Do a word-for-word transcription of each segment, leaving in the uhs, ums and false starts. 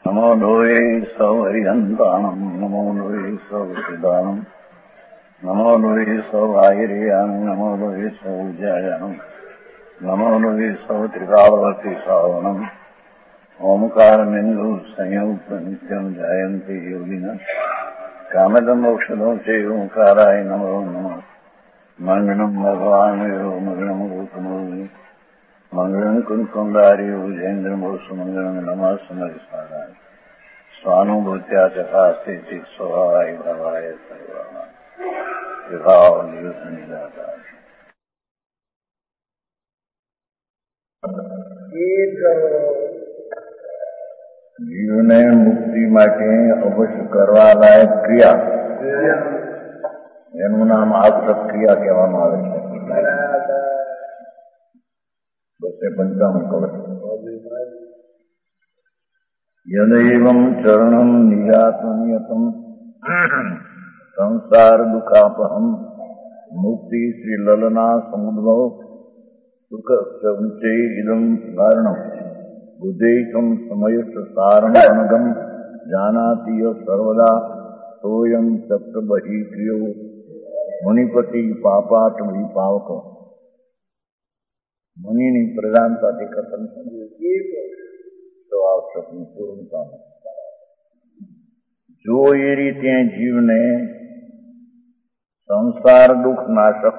નમો લોહે સૌહરિહંતાણમ નમો લોહે સૌદાનમ નમો લોહે સૌઆયર્યાન નમો લોહે સૌજાયાન નમો લોહે સૌત્રિકાવતી સાવનમ ઓમકારમિંદુ સંયુક્ત નિત્યમ જાયંતિ યોગિના કામદમ ઔષધો છે ઓંકારાય નમો નમઃ મંગળમ ભગવાન મંગળમ ગૌતમો મંગળમ કુંકુંડાર્યો જૈન્દ્રમોષ મંગળમ નમઃ સમરિસારાય સ્વાનુભૂત્યા ચકાસ્તે સ્વભાવાય ભાવાય સર્વા વિભાવ નિયુદ્ધ નિરાકાર. જીવને મુક્તિ માટે અવશ્ય કરવા લાયક ક્રિયા, એનું નામ આસક્ત ક્રિયા કહેવામાં આવે છે. બસે પંચાવન કવચ. યદૈવં ચરણમ નિજાત્મનિયતમ સંસાર દુઃખાપહમ મુક્તિ શ્રી લલના સમુદ્ભવ સુખ સંચય ઇદમ કારણમ બુદ્ધૈકમ સમયસ્થ સારમ અનગમ જાનાતિ સર્વદા સોયમ સપ્ત બહી ક્રિયો મુનિપતિ પાપાત વિપાવકો. મુનિની પ્રધાનતાથી કથન તો આ સપનું પૂર્ણતા. જો એ રીતે જીવને સંસાર દુઃખ નાશક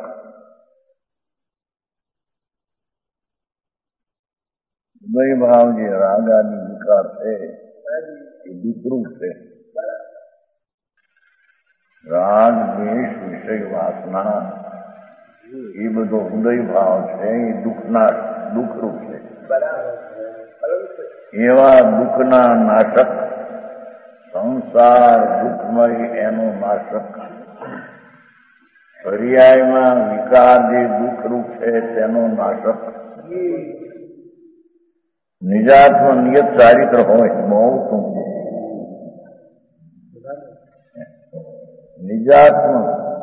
ઉદય ભાવ જે રાગાની વિકાર છે એ દુઃખરૂપ છે. રાગ દ્વેષ વિષય વાસના એ બધો ઉદય ભાવ છે એ દુઃખના દુઃખરૂપ છે. એવા દુઃખના નાશક સંસાર દુઃખમય એનો નાશક પર્યાયમાં વિકાર જે દુઃખરૂપ છે તેનો નાશક નિજાત્મ નિયત ચારિત્ર હોય બહુ ટૂંકું. નિજાત્મ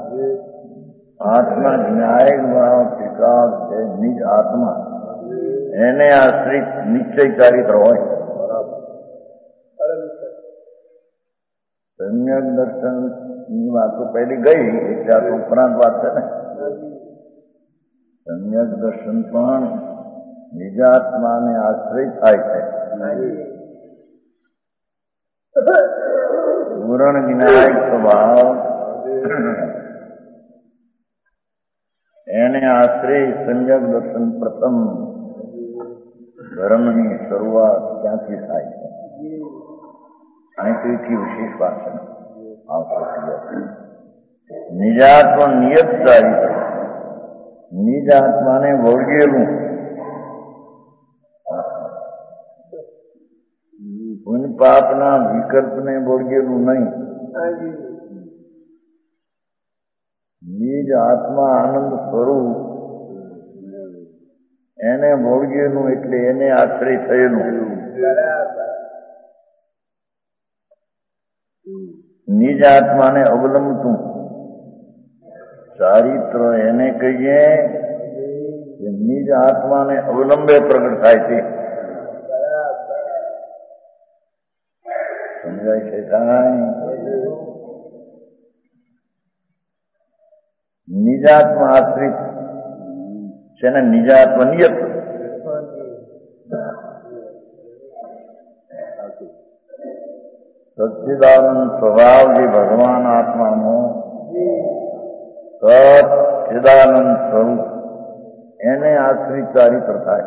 આત્મા ન્યાય ભાવ ત્રિકાળ છે. નિજ આત્મા એને આશ્રિત નિશ્ચય ચારિત્ર હોય. સમ્યક દર્શન ની વાતો પહેલી ગઈ એટલે આ ઉપરાંત વાત છે ને. સમ્યક દર્શન પણ નિજાત્માને આશ્રિત થાય છે. પૂરણ જ્ઞાયક સ્વભાવ એને આશ્રય સમ્યક દર્શન પ્રથમ ધર્મની શરૂઆત ક્યાંથી થાય છે. અહીંથી વિશેષ વાત છે. નિજાત્મ નિયત ચારિત્ર નિજ આત્માને વળગેલું પુણ્ય પાપના વિકલ્પને વળગેલું નહીં. નિજ આત્મા આનંદ સ્વરૂપ એને વળગેલું એટલે એને આશ્રય થયેલું. નિજ આત્માને અવલંબતું ચારિત્ર એને કહીએ કે નિજ આત્માને અવલંબે પ્રગટ થાય છે. સમજાય છે સાંઈ? નિજાત્મા આશ્રિત છે ને નિજાત્મ નિયત. સચ્ચિદાનંદ સ્વભાવ જે ભગવાન આત્માનો સચ્ચિદાનંદ સ્વરૂપ એને આશ્રિત ચારિત્ર થાય.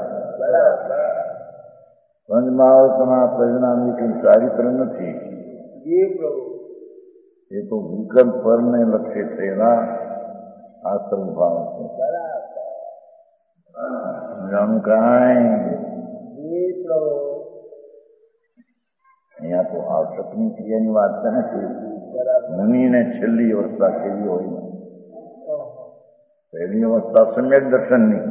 પંચમહાવતના પરિણામી કઈ ચારિત્ર નથી. એ તો વિકલ્પ પરને લક્ષ્ય થયેલા આશ્રમ ભાવ છે. જાણું કાંઈ અહીંયા તો આવશ્યકની ક્રિયાની વાત છે ને. મુનિને છેલ્લી અવસ્થા કેવી હોય? પહેલી અવસ્થા સમ્યક દર્શનની,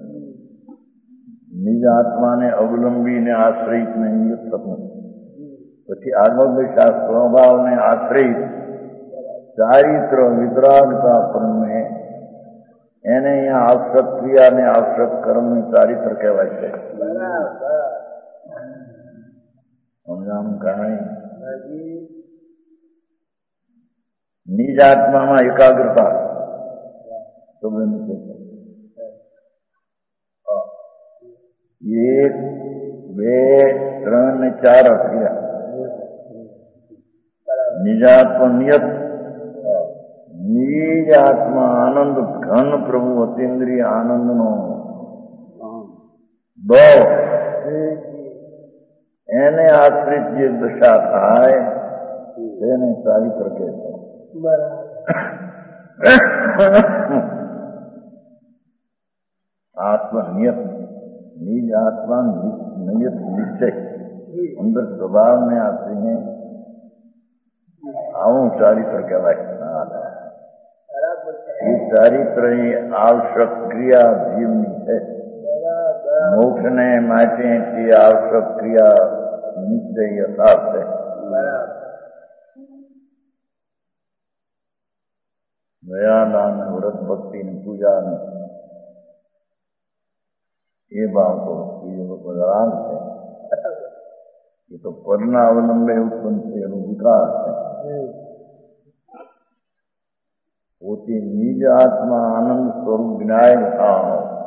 નિજ આત્માને અવલંબીને આશ્રયિત ને નિયુક્ત થતું. પછી આગળ દશા સ્વભાવને આશ્રયિત ચારિત્ર વિતરાગતા પરમે એને અહીંયા આવશ્યક ક્રિયા ને આવશ્યક કર્મની ચારિત્ર કહેવાય છે. સમજાણું કાંઈ નિજ આત્મામાં એકાગ્રતા તો એક બે ત્રણ ને ચાર અઠ્યા નિજાત્મ નિયત નિજ આત્મા આનંદ ઘન પ્રભુ અતિન્દ્રિય આનંદ નો દો એને આશ્રિત જે દશા થાય તેને ચારિત્ર કહે છે. આત્મનિયત નિજ આત્મા નિયત નિશ્ચય અંદર સ્વભાવને આપીને આવું ચારિત્ર કહેવાય. એ ચારિત્ર એ આવશ્યક ક્રિયા જીવની છે. મોક્ષને માટે તે આવશ્યક ક્રિયા નિશ્ચય યથાર્થ છે. દયાદાન વ્રત ભક્તિ ની પૂજા ને એ બાબતો રાગ છે. એ તો પદના અવલંબે ઉત્પન્ન થયેલું વિકાસ છે. પોતે નિજ આત્મા આનંદ સ્વરૂપ વિનાયક થાવ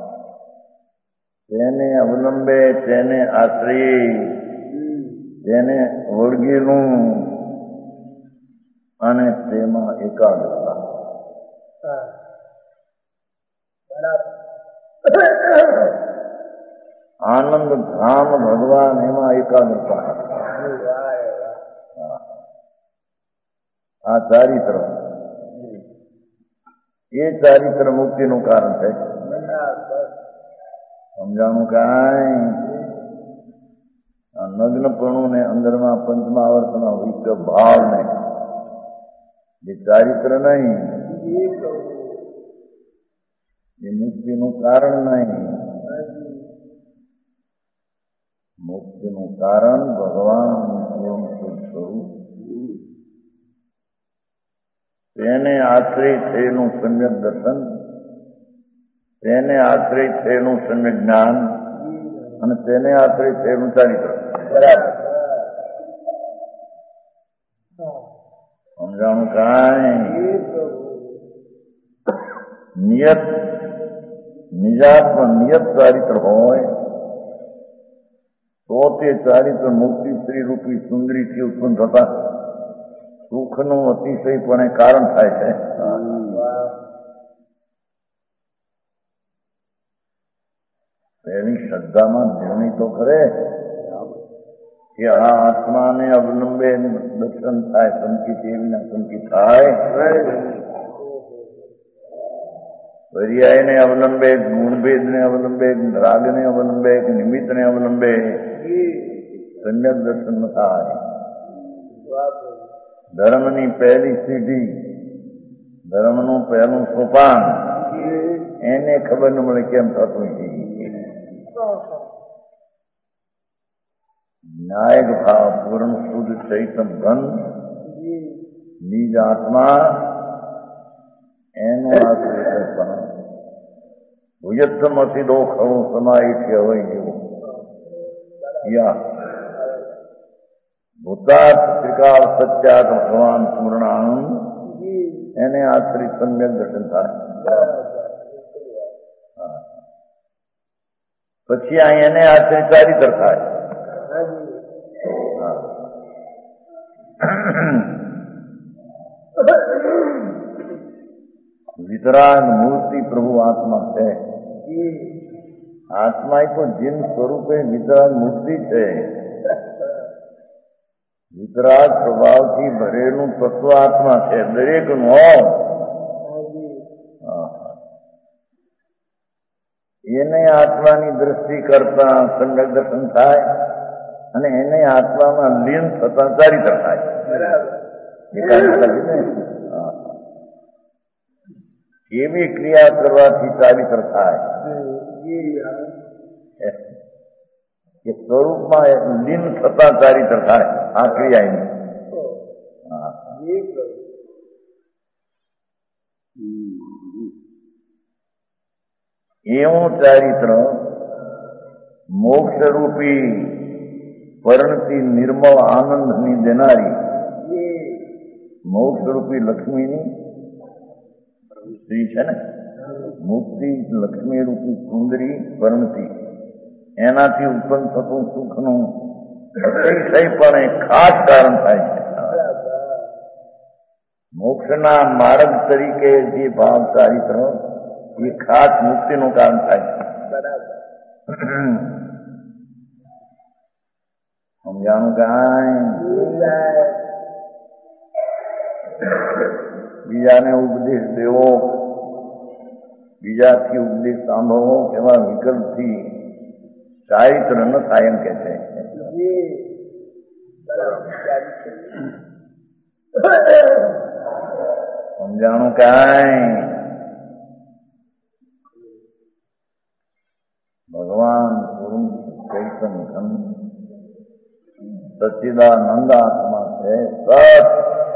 તેને અવલંબે તેને આશ્રય તેને વળગેલું અને તેમાં એકાગ્રતા આનંદ ધામ ભગવાન એમાં એકાગ્રતા આ ચારિત્ર એ ચારિત્ર મુક્તિનું કારણ છે. સમજાણું કાંઈ નગ્નપણું ને અંદરમાં પંચમાવર્તના વિશ્વ ભાવ ને એ ચારિત્ર નહીં, એ મુક્તિનું કારણ નહીં. મુક્તિનું કારણ ભગવાનનું સ્વરૂપ તેને આશ્રય થયેલું સમ્યક દર્શન, તેને આશ્રય થયેલું સમ્યક જ્ઞાન અને તેને આશ્રય થયેલું ચારિત્ર. બરાબર સમજાણું કાંઈ નિયત નિજાત્મ નિયત ચારિત્ર હોય તો તે ચારિત્ર મુક્તિ શ્રી રૂપી સુંદરીથી ઉત્પન્ન થતા સુખનું અતિશયપણે કારણ થાય છે. એની શ્રદ્ધામાં નિર્ણય તો કરે કે આ આત્માને અવલંબે દર્શન થાય, સંકિત એ વિના સંકિત થાય. પર્યાયને અવલંબે, ગુણભેદને અવલંબે, રાગને અવલંબે, નિમિત્તને અવલંબે સમ્યક દર્શન થાય. ધર્મની પહેલી સીધી, ધર્મનું પહેલું સોપાન એને ખબર ન મળે કેમ થતું છે. ન્યાયક ભાવ પૂર્ણ શુદ્ધ ચૈતન ઘન નિજ આત્મા એનો આશ્રય ભુયત્તમ અસીદો ખરું સમાહિત્ય હોય જેવું યા ભૂતાર્થ ત્રિકાળ સત્યાત ભગવાન પૂર્ણાનંદ એને આશ્રિત સમ્યક દર્શન થાય. પછી અહીં એને આશ્રિત ચારિત્ર થાય. વિતરાગ મૂર્તિ પ્રભુ આત્મા છે. આત્મા એ તો જીન સ્વરૂપે વિતરાગ મૂર્તિ છે. વિતરાગ સ્વભાવથી ભરેલું તત્વ આત્મા છે દરેક નો. એને આત્માની દ્રષ્ટિ કરતા સમ્યક દર્શન થાય અને એને આત્મામાં લીન થતા ચારિત્ર થાય. એવી ક્રિયા કરવાથી ચારિત્ર થાય કે સ્વરૂપમાં લીન થતા ચારિત્ર થાય. આ ક્રિયા એની એવું ચારિત્ર મોક્ષરૂપી પરણતી નિર્મળ આનંદની દેનારી મોક્ષરૂપી લક્ષ્મીની સ્ત્રી છે ને, મુક્તિ લક્ષ્મી રૂપી સુંદરી પરણતી, એનાથી ઉત્પન્ન થતું સુખનું અતિશયપણે ખાસ કારણ થાય છે. મોક્ષના માર્ગ તરીકે જે ભાવ ચારિત્ર એ ખાસ મુક્તિનું કારણ થાય છે. સમજાણું કાંઈ? બીજાને ઉપદેશ દેવો, બીજાથી ઉપદેશ સાંભળવો એવા વિકલ્પથી ચારિત્ર ન થાય એમ કે છે. સમજાણું કાંઈ? ભગવાન પૂરું ચૈતન ઘન સચ્ચિદાનંદાત્મા છે. સત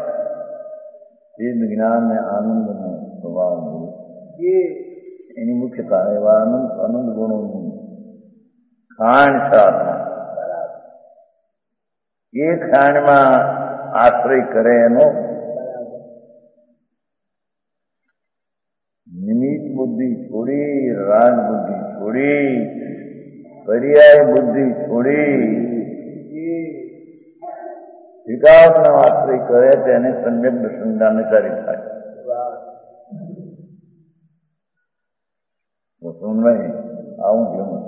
ચિદ જ્ઞાન ને આનંદ નો સ્વભાવ એની મુખ્યતા એવા અનંત આનંદ ગુણોની ખાણ સાધના એ ખાણમાં આશ્રય કરે એનો નિમિત્ત બુદ્ધિ છોડી, રાગ બુદ્ધિ છોડી, પર્યાય બુદ્ધિ છોડી વિકાસનો આશ્રય કરે તેને સમ્યક દર્શન જ્ઞાનચારી થાય. સુનવાય આવું કેવું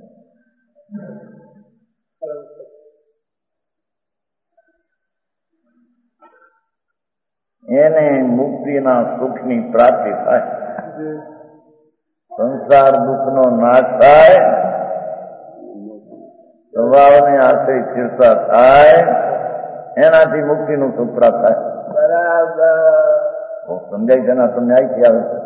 એને મુક્તિના સુખની પ્રાપ્તિ થાય, સંસાર દુઃખનો નાશ થાય, સ્વભાવને આશ્રય સ્થિરતા થાય, એનાથી મુક્તિનું સુખ પ્રાપ્ત થાય. બરાબર સમજાય છે ને? તમને આઈથી આવે છે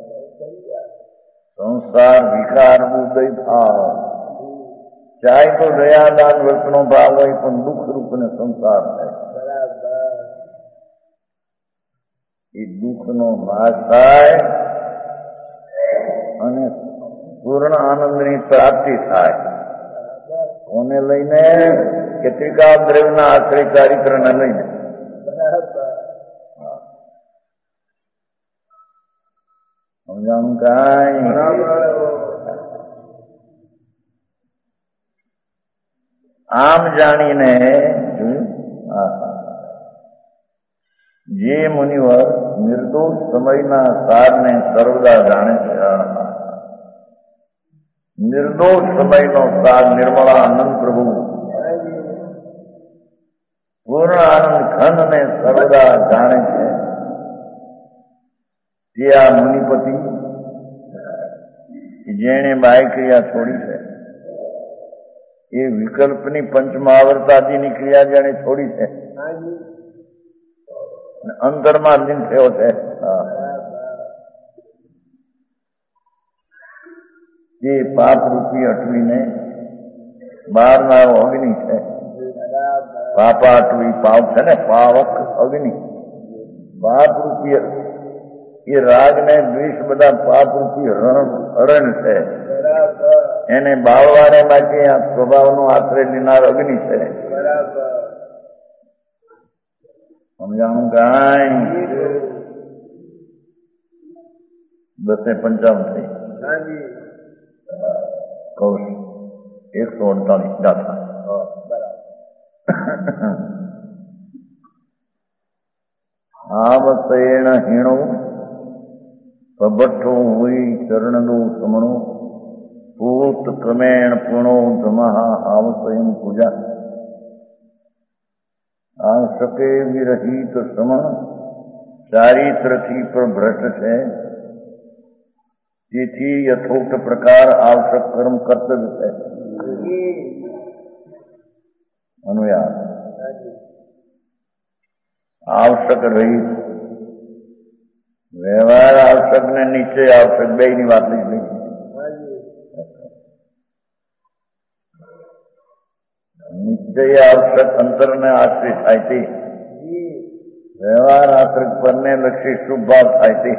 સંસાર વિકાર ઉદય ભાવ, ચાહે તો દયાદાન વર્તનો ભાવ હોય પણ દુઃખ રૂપ ને સંસાર થાય. એ દુઃખનો નાશ થાય અને પૂર્ણ આનંદની પ્રાપ્તિ થાય. કોને લઈને? કે ત્રિકાળ દ્રવ્યના આશ્રય ચારિત્રને લઈને. સમજાણું કાંઈ? આમ જાણીને જે મુનિવર નિર્દોષ સમયના સારને સર્વદા જાણે છે, નિર્દોષ સમયનો સાર નિર્મળા આનંદ પ્રભુ પૂર્ણ આનંદ ખંડને સર્વદા જાણે છે, તે આ મુનિપતિ જેણે બાહ્ય ક્રિયા છોડી છે, એ વિકલ્પની પંચમહાવર્તાદિની ક્રિયા જેણે છોડી છે, અંતરમાં લીન થયો છે, એ પાપ રૂપી અટવીને બહારના અગ્નિ છે. પાપા અટવી પાપ છે ને, પાવક અગ્નિ પાપ રૂપી એ રાગ ને દ્વેષ બધા પાપ રૂપી હરણ છે. એને બાળવાને માટે આ સ્વભાવનો આશ્રય લેનાર અગ્નિ છે. સમજાણું કાંઈ? દસે પંચાવન થઈ કૌશ એકસો અડતાલીસ ગાથા. આવસેણ હીણો પબઠ્ઠો હોય ચરણનો સમણો પૂત ક્રમેણ પૂર્ણો ધમહા આવસયમ પૂજા આ શકે વિરહિત શ્રમણ ચારિત્રથી પણ ભ્રષ્ટ છે. તેથી યથોક્ત પ્રકાર આવશ્યક કર્મ કર્તવ્ય છે. અનુયાદ આવશ્યક રહી વ્યવહાર આવશ્યક ને નિશ્ચય આવશ્યક બે ની વાત લીધી. નિશ્ચય આવશ્યક અંતરને આશ્રિત થાય તે, વ્યવહાર આશ્રિત પરને લક્ષી શુભ ભાવ થાય તે.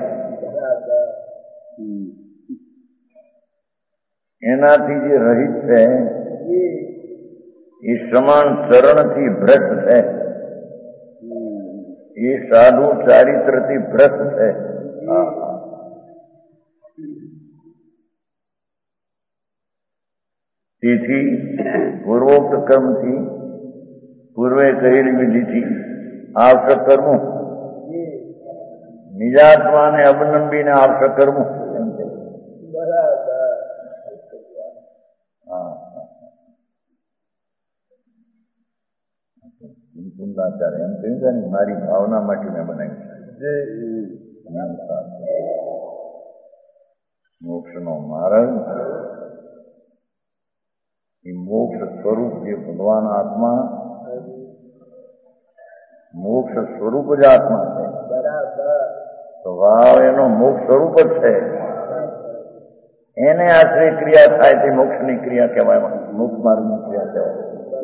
એનાથી જે રહિત છે એ શ્રમણ ચરણથી ભ્રષ્ટ છે, એ સાધુ ચારિત્રથી ભ્રષ્ટ છે. તેથી પૂર્વોક્ત કર્મથી પૂર્વે કહેલી વિધિથી આવશ્યક કરવું, નિજાત્માને અવલંબીને આવશ્યક કરવું. પૂર્ણાચાર્ય એમ કહ્યું છે ને, મારી ભાવના માટે મેં બનાવ્યું છે. મોક્ષનો માર્ગ એ મોક્ષ સ્વરૂપ જે ભગવાન આત્મા, મોક્ષ સ્વરૂપ જ આત્મા છે. સ્વભાવ એનો મોક્ષ સ્વરૂપ જ છે. એને આશ્રય ક્રિયા થાય તે મોક્ષની ક્રિયા કહેવાય, મોક્ષ માર્ગની ક્રિયા કહેવાય.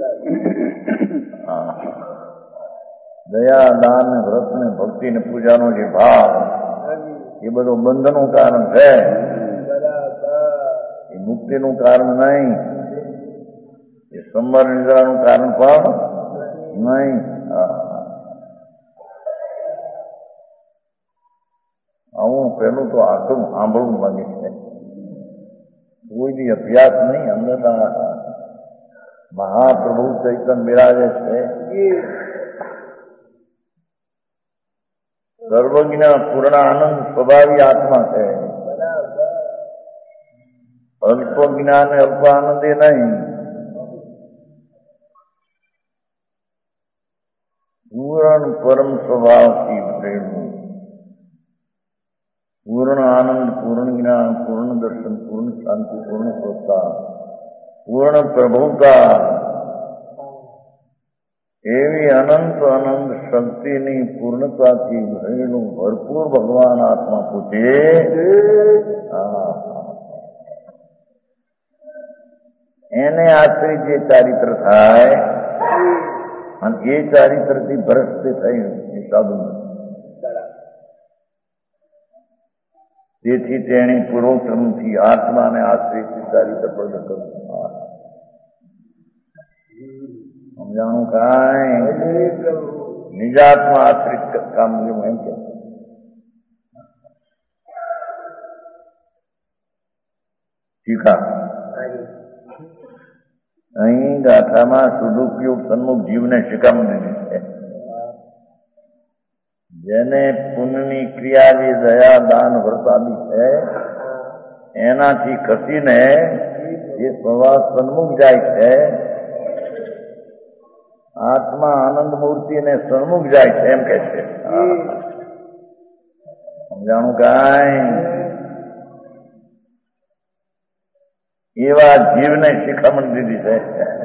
દયા, દાન, વ્રત ને ભક્તિ ને પૂજાનો જે ભાવ, એ બધું બંધનું કારણ છે, એ મુક્તિનું કારણ નહીં, એ સંબર નિદ્રાનું કારણ પણ નહીં. આવું પેલું તો આખું સાંભળવું માંગે છે, કોઈ બી અભ્યાસ નહીં. અંદર મહાપ્રભુ ચૈતન્ય બિરાજે છે, સર્વજ્ઞ પૂર્ણ આનંદ સ્વભાવી આત્મા છે. અલ્પ જ્ઞાન અલ્પ આનંદ એ નહીં, પૂર્ણ પરમ સ્વભાવથી ભરેલું, પૂર્ણ આનંદ, પૂર્ણ જ્ઞાન, પૂર્ણ દર્શન, પૂર્ણ શાંતિ, પૂર્ણ સ્વતા, પૂર્ણ પ્રભુતા, એવી અનંત અનંત શક્તિની પૂર્ણતાથી ભરેલું ભરપૂર ભગવાન આત્મા પૂછે. એને આશ્રિત જે ચારિત્ર થાય અને એ ચારિત્રથી ભ્રષ્ટ થયું એ સાધુ નથી. તેથી તેની પૂર્વક્રમથી આત્માને આશ્રિત ચારિત્ર પ્રગટ કરવું. સમજાણું? કાંઈ નિજાત્મા આશ્રિત કામ જેવું એમ કે શીખા. અહીં ગાથામાં સદુપયોગ સન્મુખ જીવને શિખામણ દીધી છે. જેને પુણ્યની ક્રિયા જે દયા, દાન, વ્રત આદિ છે, એનાથી ખસીને જે સ્વભાવ સન્મુખ જાય છે, આત્મા આનંદ મૂર્તિ ને સન્મુખ જાય છે એમ કે છે. સમજાણું? કાંઈ એવા જીવને શિખામણ દીધી છે.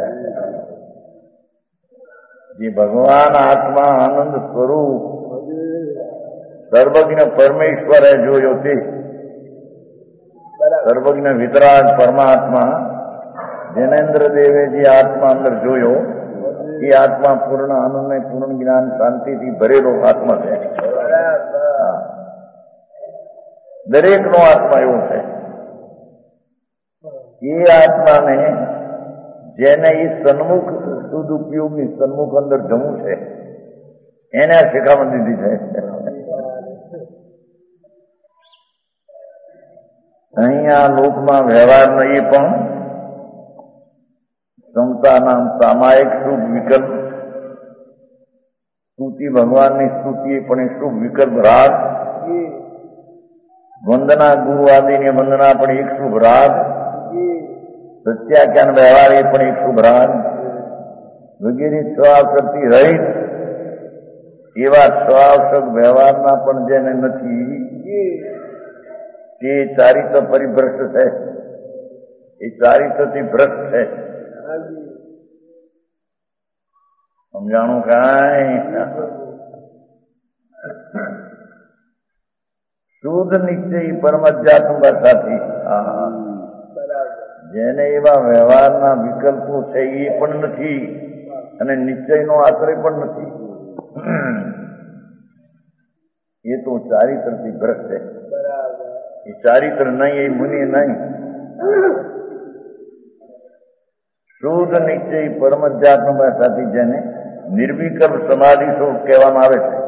જે ભગવાન આત્મા આનંદ સ્વરૂપ સર્વજ્ઞ પરમેશ્વરે જોયો તે સર્વજ્ઞ વિતરાગ પરમાત્મા જૈનેન્દ્ર દેવે જે આત્મા અંદર જોયો, એ આત્મા પૂર્ણ આનંદ ને પૂર્ણ જ્ઞાન શાંતિથી ભરેલો આત્મા છે. દરેક નો આત્મા એવો છે. એ આત્માને જેને એ સન્મુખ સદુપયોગની સન્મુખ અંદર જમવું છે, એને આ શિખામણ દીધી છે. અહીંયા લોકમાં વ્યવહાર નહીં પણ ક્ષમતાના સામાયિક શુભ વિકલ્પ, સ્તુતિ ભગવાનની સ્તુતિ પણ એ શુભ વિકલ્પ રાગ, વંદના ગુરુ આદિની વંદના પણ એક શુભ રાગ, સત્યાખ્યાન વ્યવહાર એ પણ એક શુભ રાગ વગેરે સ્વાવશક્તિ રહિત એવા સ્વાવશક વ્યવહારના પણ જેને નથી, તે ચારિત્ર પરિભ્રષ્ટ છે. એ ચારિત્રથી ભ્રષ્ટ છે. સમજાણું? કાંઈ શુદ્ધ નિશ્ચય પરમજ્ઞાત્મ ભાષાથી જેને એવા વ્યવહારના વિકલ્પો છે એ પણ નથી અને નિશ્ચયનો આશ્રય પણ નથી, એ તો ચારિત્રથી ભ્રષ્ટ છે. એ ચારિત્ર નહીં, એ મુનિ નહીં. શુદ્ધ નિશ્ચય પરમ અધ્યાત્મ ભાષાથી જેને નિર્વિકલ્પ સમાધિ સ્વરૂપ કહેવામાં આવે છે.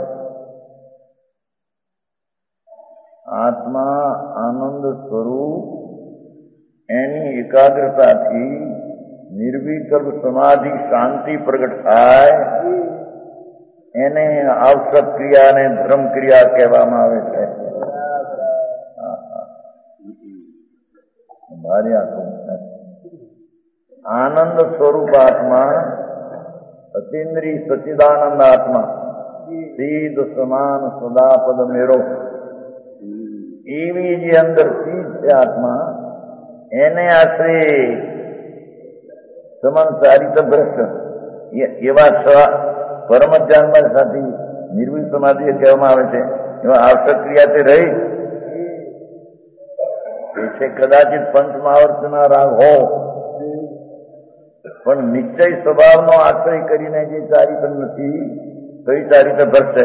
આત્મા આનંદ સ્વરૂપ એની એકાગ્રતાથી નિર્વિકલ્પ સમાધિ શાંતિ પ્રગટ થાય એને આવશ્યક ક્રિયા અને ધર્મ ક્રિયા કહેવામાં આવે છે. ભારે આખું આનંદ સ્વરૂપ આત્મા અતિન્દ્રિય સચિદાનંદ આત્મા સીધ સમાન સદાપદ મેરો એવી જે અંદર સીધ છે આત્મા એને આશરે સમાન ચારિત્ર ભ્રષ્ટ એવા પરમ ધ્યાનમાં સાથે નિર્વિક સમાધિ કહેવામાં આવે છે. એવા આવશ્યક ક્રિયા તે રહી એ છે કદાચિત પંચમહાવર્તના રાગ હો પણ નિશ્ચય સ્વભાવનો આશ્રય કરીને જે ચારિત્ર નથી તો એ ચારિત્ર ભરશે.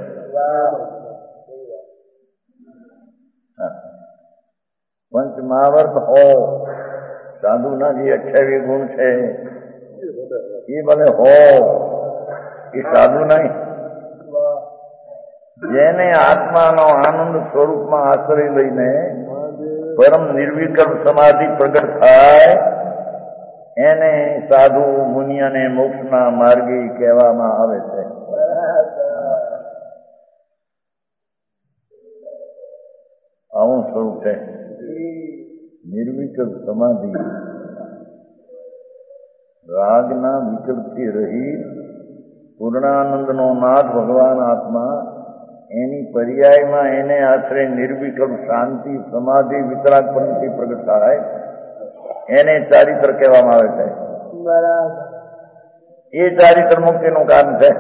પંચમહાવર્ત હો સાધુના જે અઠ્યાવીસ ગુણ છે એ ભલે હો એ સાધુ નહીં. જેને આત્માનો આનંદ સ્વરૂપમાં આશ્રય લઈને પરમ નિર્વિકલ્પ સમાધિ પ્રગટ થાય એને સાધુ મુનિ અને મોક્ષના માર્ગી કહેવામાં આવે છે. આવું સ્વરૂપ છે નિર્વિકલ્પ સમાધિ. રાગના વિકલ્પથી રહી પૂર્ણાનંદનો નાથ ભગવાન આત્મા એની પર્યાયમાં એને આશરે નિર્વિકલ્પ શાંતિ સમાધિ વિતરાગ પંથી પ્રગટ થાય એને ચારિત્ર કહેવામાં આવે છે. એ ચારિત્ર મુક્તિનું કારણ છે.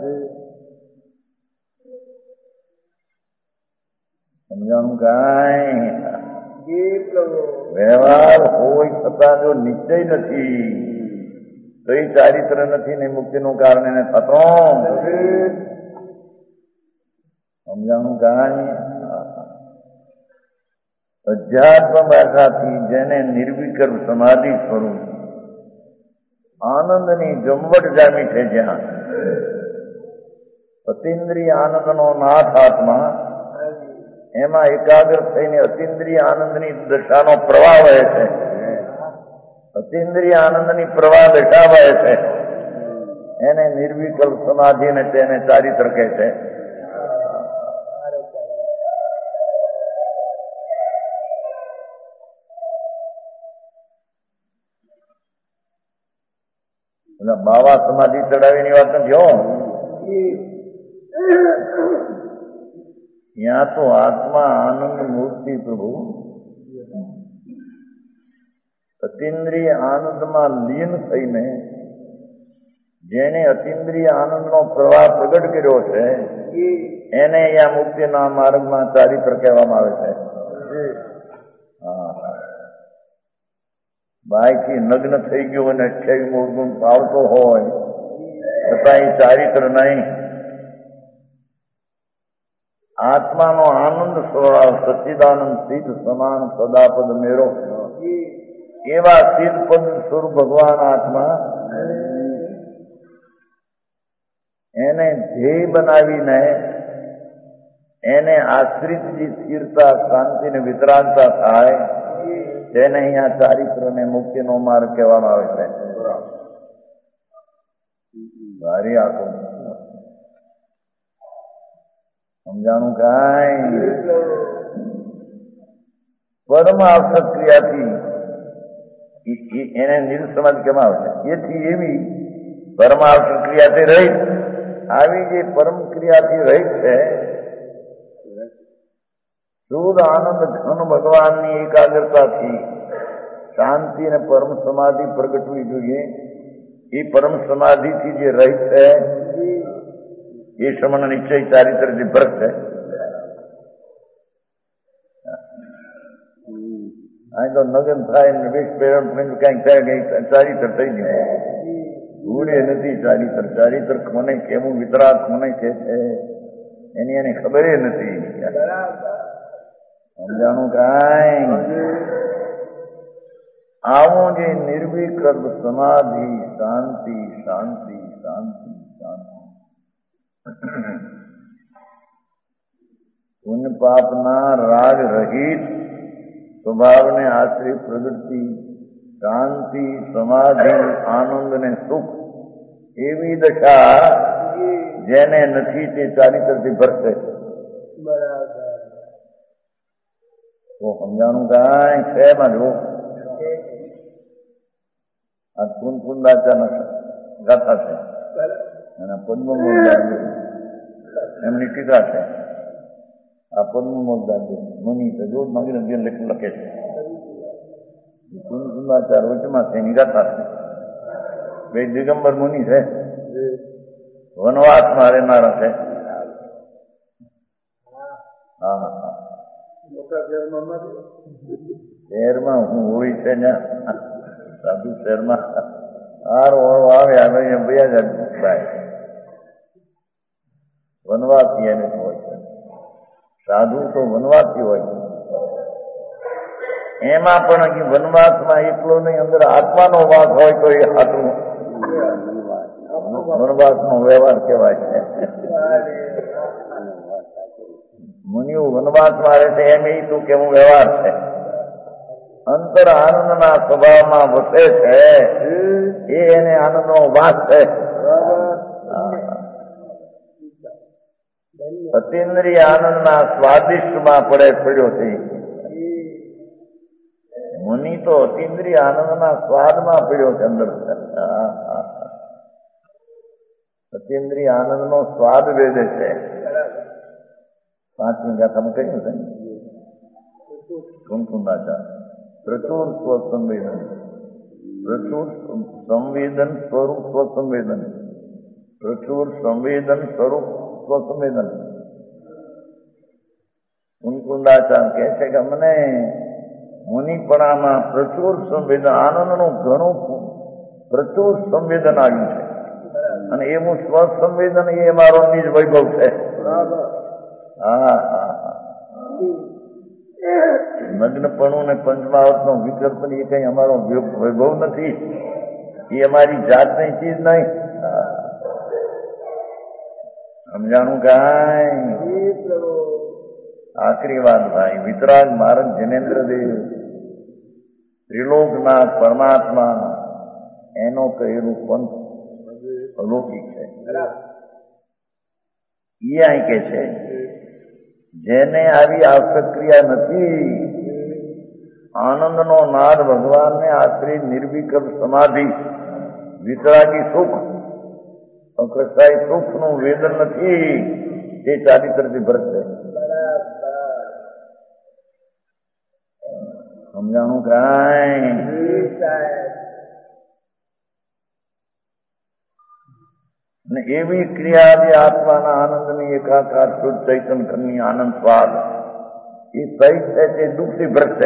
સમજાણું કાંઈ વ્યવહાર હોય છતાં જો નિશ્ચય નથી તો એ ચારિત્ર નથી ને મુક્તિનું કારણ એને થતો. સમજાણું કાંઈ અધ્યાત્મ ભાષાથી જેને નિર્વિકલ્પ સમાધિ સ્વરૂપ આનંદની જમવટ જામી છે જ્યાં અતિન્દ્રિય આનંદનો નાથ આત્મા એમાં એકાગ્ર થઈને અતિન્દ્રિય આનંદની દશાનો પ્રવાહ વહે છે. અતિન્દ્રિય આનંદની પ્રવાહ દશા વહે છે એને નિર્વિકલ્પ સમાધિ ને તેને ચારિત્ર કહે છે. બાવા સમાધિ ચડાવીની વાત નથી હો. ત્યાં તો આત્મા આનંદ મૂર્તિ પ્રભુ અતિન્દ્રિય આનંદમાં લીન થઈને જેને અતિન્દ્રિય આનંદનો પ્રવાહ પ્રગટ કર્યો છે એને અહીંયા મુક્તિના માર્ગમાં ચારિત્ર કહેવામાં આવે છે. હા, બાયથી નગ્ન થઈ ગયો અને અઠ્યાવીસ મૂળ ગુણ પાવતો હોય છતાં એ ચારિત્ર નહીં. આત્માનો આનંદ સ્વભાવ સચ્ચિદાનંદ સિદ્ધ સમાન સદાપદ મેરો એવા સિદ્ધ પદ સ્વરૂપ ભગવાન આત્મા એને ધ્યેય બનાવીને એને આશ્રિત જે સ્થિરતા શાંતિ ને વિતરાગતા થાય તેને અહીંયા ચારિત્ર ને મુક્તિનો માર્ગ કહેવામાં આવે છે. ભારી આખું સમજાણું કાંઈ પરમ આવશ્યક ક્રિયાથી એને નિર્સમાજ કેમાં આવશે એથી એવી પરમ આવશ્યક ક્રિયાથી રહી આવી જે પરમ ક્રિયાથી રહી છે શુદ્ધ આનંદ ઘન ભગવાનની એકાગ્રતાથી શાંતિ અને પરમ સમાધિ પ્રગટવી જોઈએ. એ પરમ સમાધિથી જે રહી છે એ શ્રમણ નિશ્ચય ચારિત્રથી ભરત છે. અહીં તો નગન થાય ને વેશ પ્રેરણ કઈક થાય કઈક ચારિત્ર થઈ ગયું. ભૂલે નથી ચારિત્ર. ચારિત્ર કોને કેવું વિતરાગ કોને કે છે એની એને ખબર નથી. સમજાણું કાંઈ આવું જે નિર્વિકલ્પ સમાધિ, શાંતિ શાંતિ શાંતિ શાંતિ, પુણ્ય પાપના રાગ રહિત સ્વભાવને આશ્રિત પ્રગતિ, શાંતિ, સમાધિ, આનંદ ને સુખ, એવી દશા જેને નથી તે ચારિત્રથી ભરશે. તો સમજાણું કાંઈ છે એમાં જો આ કુંદકુંદાચાર્ય ગાથા છે અને પદ્મમોક્ષ એમની ટીકા છે. આ પદ્મમોક્ષ મુનિ છે જો નવીન લખે છે. કુંદકુંદાચાર્ય વચમાં છે એની ગાથા છે. બે દિગંબર મુનિ છે, વનવાસમાં રહેનારા છે. હા હા શહેરમાં હું હોય છે ને સાધુ શહેરમાં હાર ઓળો આવે આવે ભૈયા જાય વનવાસી એને હોય છે. સાધુ તો વનવાસી હોય છે. એમાં પણ વનવાસમાં એકલો નહીં, અંદર આત્માનો વાસ હોય તો એ સાચું વનવાસનો વ્યવહાર કહેવાય છે. મુનિઓ વનવાસમાં રહે છે એમ એ શું કેવું વ્યવહાર છે. અંતર આનંદના સ્વભાવમાં વસે છે એ એને આનંદનો વાસ છે. અતિન્દ્રિય આનંદના સ્વાદિષ્ટમાં પડે પડ્યો છે. મુનિ તો અતિન્દ્રિય આનંદના સ્વાદમાં પડ્યો છે અંદર. અતિન્દ્રિય આનંદનો સ્વાદ વેદે છે. પાંચમી ગાથામાં કહ્યું છે કુંકુંદાચાર પ્રચુર સ્વસંવેદન, પ્રચુર સંવેદન સ્વરૂપ સ્વસંવેદન, પ્રચુર સંવેદન સ્વરૂપ સ્વસંવેદન. કુંકુંદાચાર કહે છે કે મને મુનિપણામાં પ્રચુર સંવેદન, આનંદનું ઘણું પ્રચુર સંવેદન આવ્યું છે અને એવું સ્વસંવેદન એ મારો નિજ વૈભવ છે. હા હા હા નગ્નપણું ને પંચમાવત નો વિકલ્પ એ કઈ અમારો વૈભવ નથી. એ અમારી જાતની ચીજ નહીં. સમજાણું કાંઈ આખરી વાત ભાઈ. વિતરાગ મહારાજ જનેન્દ્રદેવ ત્રિલોકનાથ પરમાત્મા એનો કહેલું પંથ અલૌકિક છે. એ અહીં કે છે જેને આવી આવશ્યક નથી, આનંદનો નાદ ભગવાનને આશ્રિત નિર્વિકલ્પ સમાધિ, વિતરાગી સુખ, અકસાઈ સુખનું વેદન નથી, તે ચારિત્રથી ભરશે. સમજાણું કાંઈ? ને એવી ક્રિયા જે આત્માના આનંદની એકાકાર શુદ્ધ ચૈતન ઘરની આનંદ સ્વાદ એ સહિત છે તે દુઃખથી ભરશે.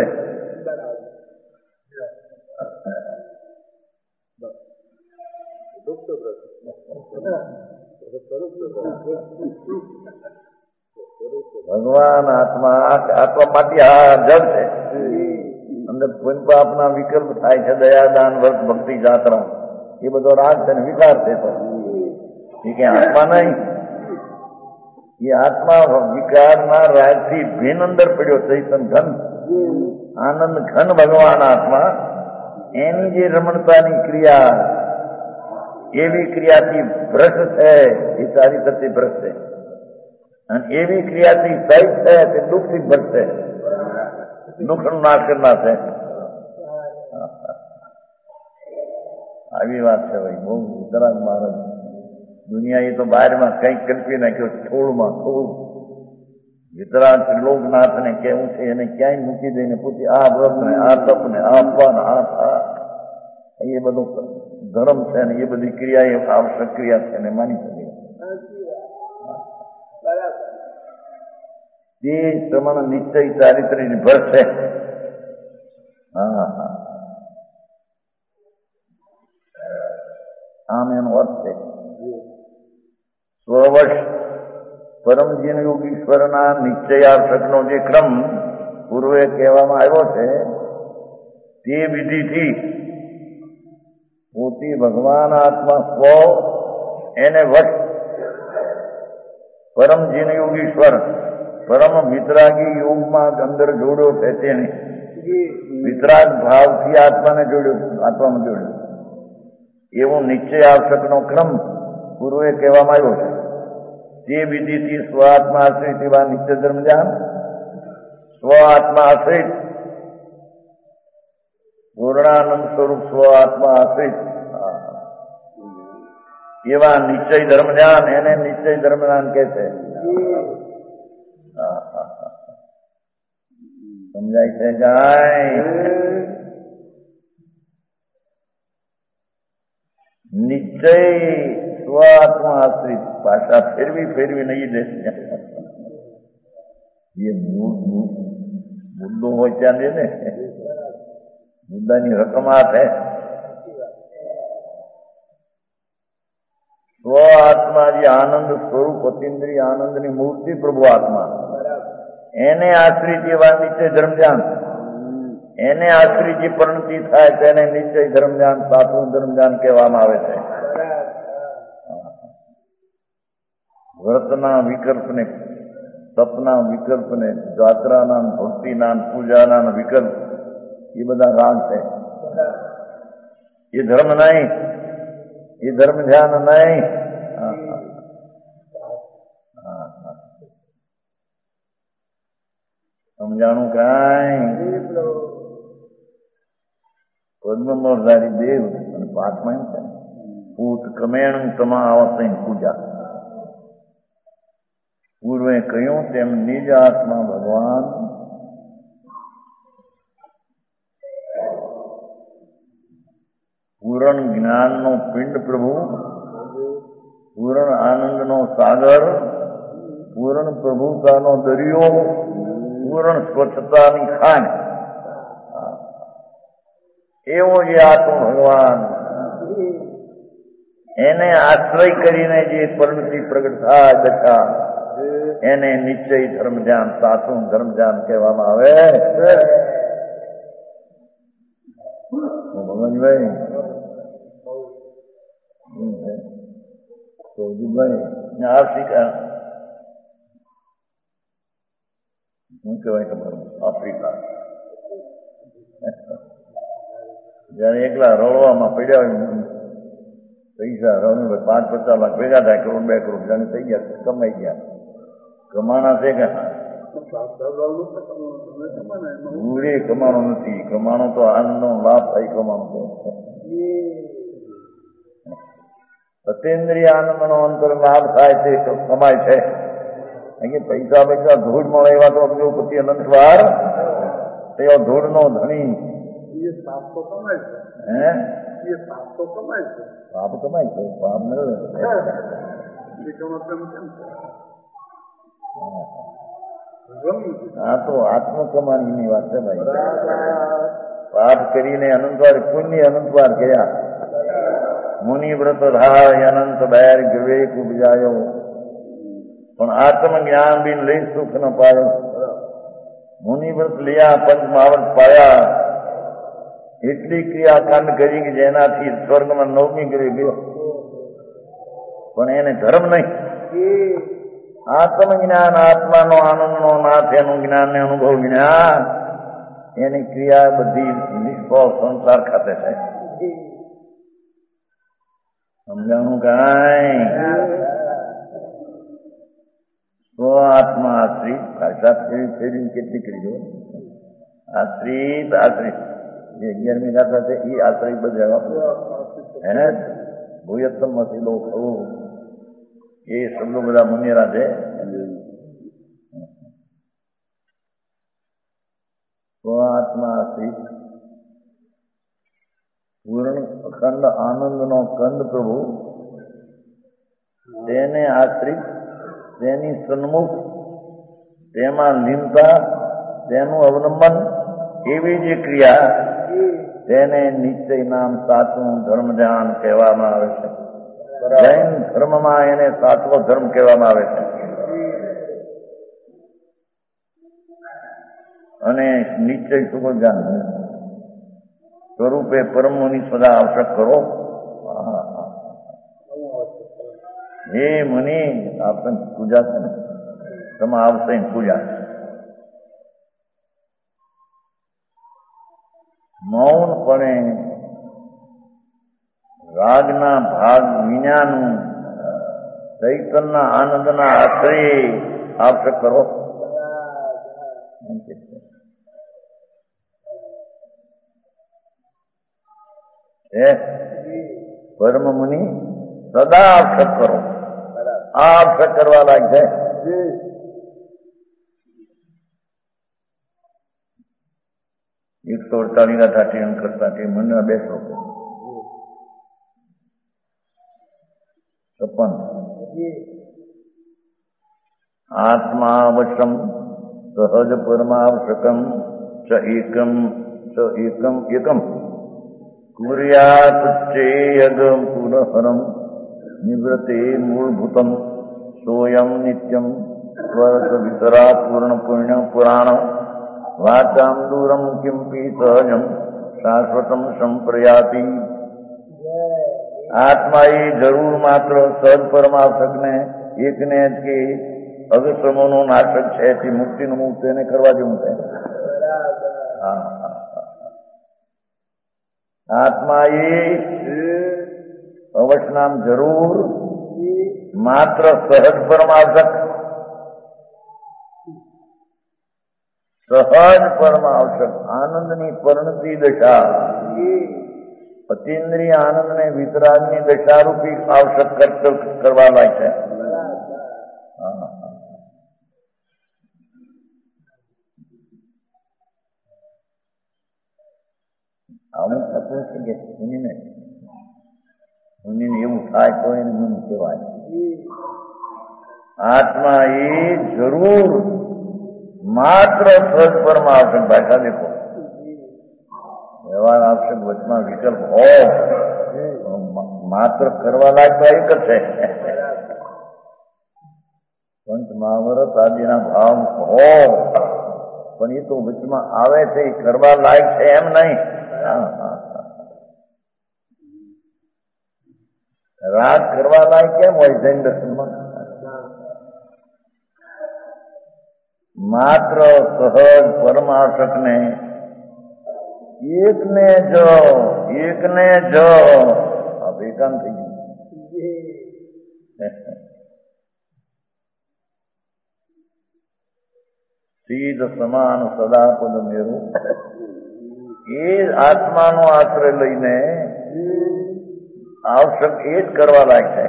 ભગવાન આત્મા આત્મા માંથી આ જળ છે. અંદર પુણ્ય પાપના વિકલ્પ થાય છે. દયાદાન વર્ત ભક્તિ જાત્રા એ બધો રાગ છે ને વિકાર છે. તો એ કઈ આત્મા નહીં. એ આત્મા વિકારના રાગથી ભીન અંદર પડ્યો ચૈતન ઘન આનંદ ઘન ભગવાન આત્મા. એની જે રમણતાની ક્રિયા એવી ક્રિયાથી ભ્રષ્ટ છે એ ચારિત્રથી ભ્રષ્ટ છે. અને એવી ક્રિયાથી સહિત છે તે દુઃખથી ભરશે. દુઃખનો નાશ કરનાર છે. આવી વાત છે ભાઈ. બહુ વિતરાગ મહારાજ દુનિયા એ તો બહારમાં કંઈક કલ્પી નાખ્યો. થોડુંમાં થોડું વિતરાગ ત્રિલોકનાથ ને કેવું છે એને ક્યાંય મૂકી દઈને પૂછી આ વ્રત ને આ તપ ને આ અપવાન આ એ બધું ધર્મ છે ને એ બધી ક્રિયા એ આવશ્યક ક્રિયા છે એને માની શકે. તે પ્રમાણે નિશ્ચય ચારિત્ર નિર્ભર છે. હા હા આમ એનો અર્થ છે સ્વવશ પરમજીન યોગીશ્વરના નિશ્ચયાર્થકનો જે ક્રમ પૂર્વે કહેવામાં આવ્યો છે. એ નિશ્ચય ચારિત્રથી ભરશે. સમજાણું કાંઈ? હા હા તે વિધિથી પોતે ભગવાન આત્મા સ્વ એને વશ પરમ જીન યોગીશ્વર પરમ વિતરાગી યોગમાં અંદર જોડ્યો છે તેને વિતરાગ ભાવથી આત્માને જોડ્યો આત્મામાં જોડ્યો એવો નિશ્ચય આવશ્યકનો ક્રમ પૂર્વે કહેવામાં આવ્યો છે. તે વિધિથી સ્વ આત્મા આશ્રિત એવા નિત્ય ધર્મ ધ્યાન સ્વ આત્મા આશ્રિત પૂર્ણાનંદ સ્વરૂપ સ્વ આત્મા આશ્રિત એવા નિશ્ચય ધર્મ ધ્યાન એને નિશ્ચય ધર્મ ધ્યાન કે છે. સમજાય છે ગાય? નિશ્ચય સ્વ આત્મા આશ્રિત ભાષા ફેરવી ફેરવી નહીં દેશે. એ મુદ્દો હોય ત્યાં દે ને મુદ્દાની રકમ આ છે. સ્વ આત્મા જે આનંદ સ્વરૂપ અતિન્દ્રિય આનંદની મૂર્તિ પ્રભુ આત્મા એને આશ્રિત એવા નિશ્ચય ધર્મ ધ્યાન એને આશ્રિત જે પરિણતિ થાય તેને નિશ્ચય ધર્મ ધ્યાન સાતમું ધર્મ ધ્યાન કહેવામાં આવે છે. વ્રતના વિકલ્પને તપના વિકલ્પને જાત્રાના ભક્તિના પૂજાના વિકલ્પ એ બધા રાગ છે. એ ધર્મ નહીં, એ ધર્મ ધ્યાન નહીં. સમજાણું કાંઈ? પદ્મમોરધારી દેવ અને પાઠમાં એમ છે પૂત કમેણ તમા આવશે પૂજા. પૂર્વે કહ્યું તેમ નિજ આત્મા ભગવાન પૂરણ જ્ઞાનનો પિંડ પ્રભુ પૂરણ આનંદનો સાગર પૂરણ પ્રભુતાનો દરિયો પૂરણ સ્વચ્છતાની ખાન એવો જે આત્મા ભગવાન એને આશ્રય કરીને જે પરિણતિ પ્રગટ થાય દશા એને નિશ્ચય ધર્મ ધ્યાન સાતમું ધર્મ ધ્યાન કહેવામાં આવે. ભગવાનભાઈ ભાઈ આફ્રિકા શું કહેવાય તમારું આફ્રિકા જયારે એકલા રળવામાં પડ્યા હોય પૈસા રળનું પાંચ પચાસ લાખ ભેગા થાય કરોડ બે કરોડ જાણે થઈ ગયા કમાઈ ગયા. કમાણા છે કે પૂરે કમાણો નથી. કમાણો તો આનંદનો લાભ થાય કમાણો તો અતિન્દ્રિય આનંદનો અંતર લાભ થાય છે કમાય છે. પૈસા પૈસા ધૂળ મળે એવા તો અબજો પતિ અનંતવાર તેઓ ધૂળનો ધણી પાપ તો કમાય છે. હે એ પાપ તો કમાય છે. પાપ કમાય છે. પાપ ન આ તો આત્મ કમાણીની વાત છે ભાઈ. પાપ કરીને અનંતવાર પુણ્ય અનંતવાર ગયા. મુનિ વ્રત ધાય અનંત બેર વિવેક ઉપજાયો પણ આત્મ જ્ઞાન બિન લઈ સુખ ન પાયો. મુનિ વ્રત લિયા પંચ મહાવ્રત પાયા એટલી ક્રિયાકાંડ કરી કે જેનાથી સ્વર્ગમાં નવમી કરી ગયો પણ એને ધર્મ નહીં. આત્મ જ્ઞાન આત્માનો આનંદનો નાથ એનું જ્ઞાન ને અનુભવ જ્ઞાન એની ક્રિયા બધી નિષ્ફળ સંસાર ખાતે છે. સમજાણું કાંઈ? સ્વ આત્મા આશ્રિત ભાષા ફેરી ફેરી કેટલી કરી જો આશ્રિત આશ્રિત જે અગિયારમી ગાથા છે એ આશ્રિત બધા હે ભૂયત્તમ મસીલો થવું એ શબ્દો બધા મુનેરા છે. સ્વ આત્મા આશ્રિત પૂર્ણ અખંડ આનંદનો કંદ પ્રભુ તેને આશ્રિત તેની સન્મુખ તેમાં લીનતા તેનું અવલંબન એવી જે ક્રિયા તેને નિશ્ચય નામ સાતમું ધર્મ ધ્યાન કહેવામાં આવે છે. જૈન ધર્મમાં એને સાતમો ધર્મ કહેવામાં આવે છે. અને નિશ્ચય સુખ જ્ઞાન સ્વરૂપે પરમ મુનિ સદા આવશ્યક કરો. હે મુનિ આપણે પૂજા છે ને, તમે આવશે પૂજા. મૌનપણે રાગના ભાગ વિનાનું ચૈતનના આનંદના આશ્રય આવશ્યક કરો. પરમ મુનિ સદા આવશ્યક કરો. આ આવશ્યક કરવા લાયક છે. એકસો અડતાલીસ ના થાટી કરતા તે મને બે શ્લોકો છપ્પન. આત્માવશમ સહજ પરમાવશ્યકમ ચ એકમ ચ એકમ એકમ કુર્યાત ચેયગમ પુનઃહરમ નિવૃત્તે મૂળભૂતમ સોયમ નિત્યમ સ્વર્ગ વિતરા પૂર્ણ પુણ્ય પુરાણમ વાચામ દૂરમ કિંપી સહજમ શાશ્વતમ સંપ્રયાતિ. આત્મા એ જરૂર માત્ર સહજ પરમાવશ્યક ને એકને કે અગશ્રમો નો નાશક છે તે મુક્તિનું મુક્ત એને કરવા જેવું છે. આત્મા એ અવશ્યનામ જરૂર માત્ર સહજ પરમાવશ્યક સહજ પરમાવશ્યક આનંદની પરિણતિ દશા અતિન્દ્રિય આનંદને વિતરાગની દશારૂપી આવશ્યક કરવા લાગે છે. આવું થતું છે કે મુનિને મુનિને એવું થાય તો એને મુનિ કહેવાય. આત્મા એ જરૂર માત્ર સહજ પરમાવશ્યક ભાષા દેખો વ્યવહાર આવશ્યક વચમાં વિકલ્પ હો માત્ર કરવા લાયક તો એક જ છે. પંચ મહાવરત આદિના ભાવ હો પણ એ તો વચમાં આવે છે એ કરવા લાયક છે એમ નહીં. રાગ કરવા લાયક કેમ હોય જૈન દર્શનમાં? માત્ર સહજ પરમાર્થક ને એકને જો એકને જો એકાંત થઈ ગયું. સીધ સમાન સદાપદ મેરું એ આત્માનો આશ્રય લઈને આવશ્યક એ જ કરવા લાયક છે.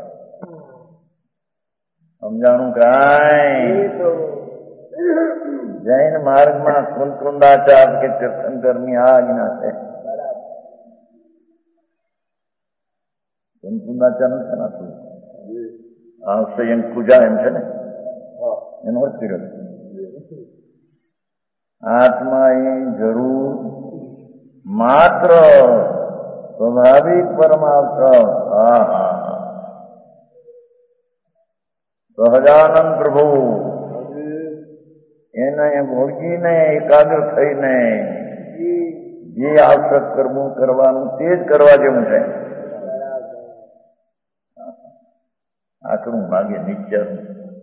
સમજાણું કાંઈ? જૈન માર્ગમાં કુંદાચાર કે તીર્થંકરની આ આજ્ઞા છે. કુંદાચાર નથી ને તું આ સંયમ પૂજા એમ છે ને એનો અર્થ કર્યો. આત્મા એ જરૂર માત્ર સ્વાભાવિક પરમાર્થ સહજાનંદ પ્રભુ એને ઓળખીને એકાગ્ર થઈને જે આવશ્યક કરવું કરવાનું તે જ કરવા જેવું છે. આકરું ભાગે નિશ્ચયનું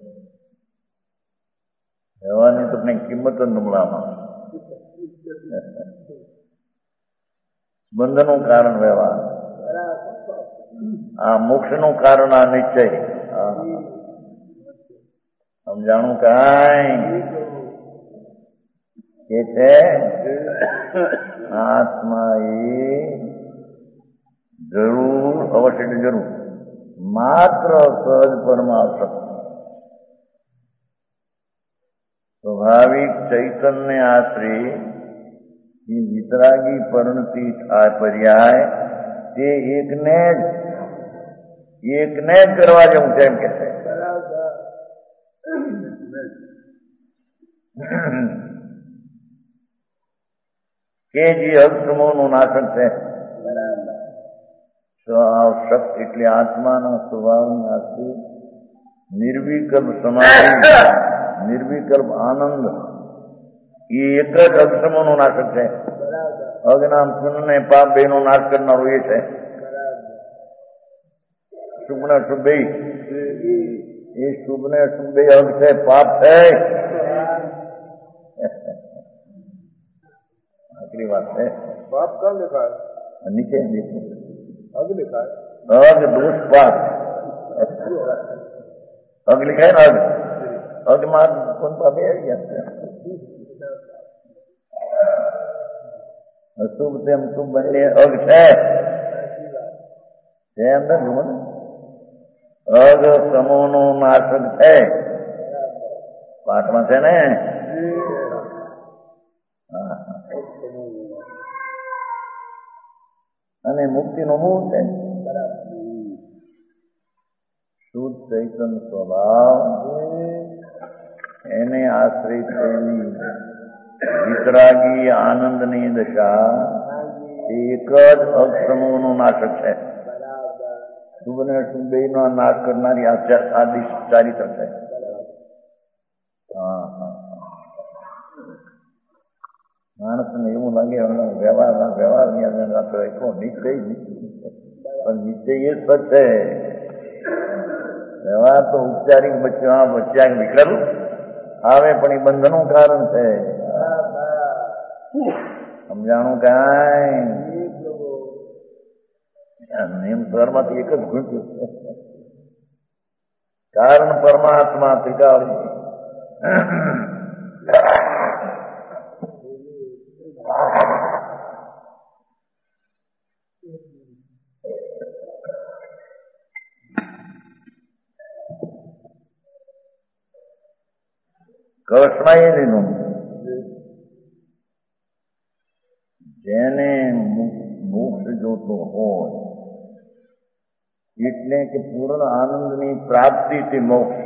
રહેવાની તો કઈ કિંમત જ નમળામાં બંધનું કારણ વ્યવહાર આ મોક્ષનું કારણ આ નિશ્ચય. સમજાણું કાંઈ? કે છે આત્મા એ જરૂર અવશ્ય જરૂર માત્ર સહજ પરમાવશ્યક સ્વાભાવિક ચૈતન્ય આશ્રે વિતરાગી પરિણતિ થાય પર્યાય તે એકને જ એકને જ કરવા જેવું છે એમ કે છે. કે જે અક્ષમોનું નાશક છે. શક એટલે આત્માના સ્વભાવની આશ્રે નિર્વિકલ્પ સમાધિ નિર્વિકલ્પ આનંદ એ એક જ અક્ષમોનું નાશક છે. અજ્ઞાન પુણ્ય પાપ બે નો નાશ કરનારો એ છે. શુભ ને શુભ બે એ શુભ ને શુભ બે અગ છે, પાપ છે. આખરી વાત છે. पाप कहाँ लिखा है? નીચે નીચે अग लिखा है. અગ દોષ પાપ અગ लिखाય ને અગ અગમાં કોણ પાપે આવી ગયા છે. અશુભ તેમ શુભ બંને અગ છે. તે અંદર જુઓ ને અગ સમૂહ નો નાશક છે. પાઠમાં છે ને. અને મુક્તિ નો મૂળ છે. શુદ્ધ ચૈતન્ય સ્વભાવ એને આશ્રિત થયેલી વિતરાગી આનંદની દશા એક જ અક્ષમૂહ નો નાશક છે. શુભ ને શુભ બે નો નાશ કરનારી આ ચારિત્ર છે. હા હા માણસને એવું લાગે વ્યવહારના વ્યવહારની અંદર આપણે એટલો નિશ્ચય પણ નિશ્ચય એ જ છે. વ્યવહાર તો ઉપચારિક બચ્ચા બચ્ચા વિકલ આવે પણ એ બંધનું કારણ છે. સમજાણું કાંઈ નિયમ સ્વરમાંથી એક જ ઘૂંટ્યું છે. કારણ પરમાત્મા ત્રિકાળી કૃષ્ણ એ લીધું જેને મોક્ષ જોતો હોય એટલે કે પૂર્ણ આનંદની પ્રાપ્તિ તે મોક્ષ.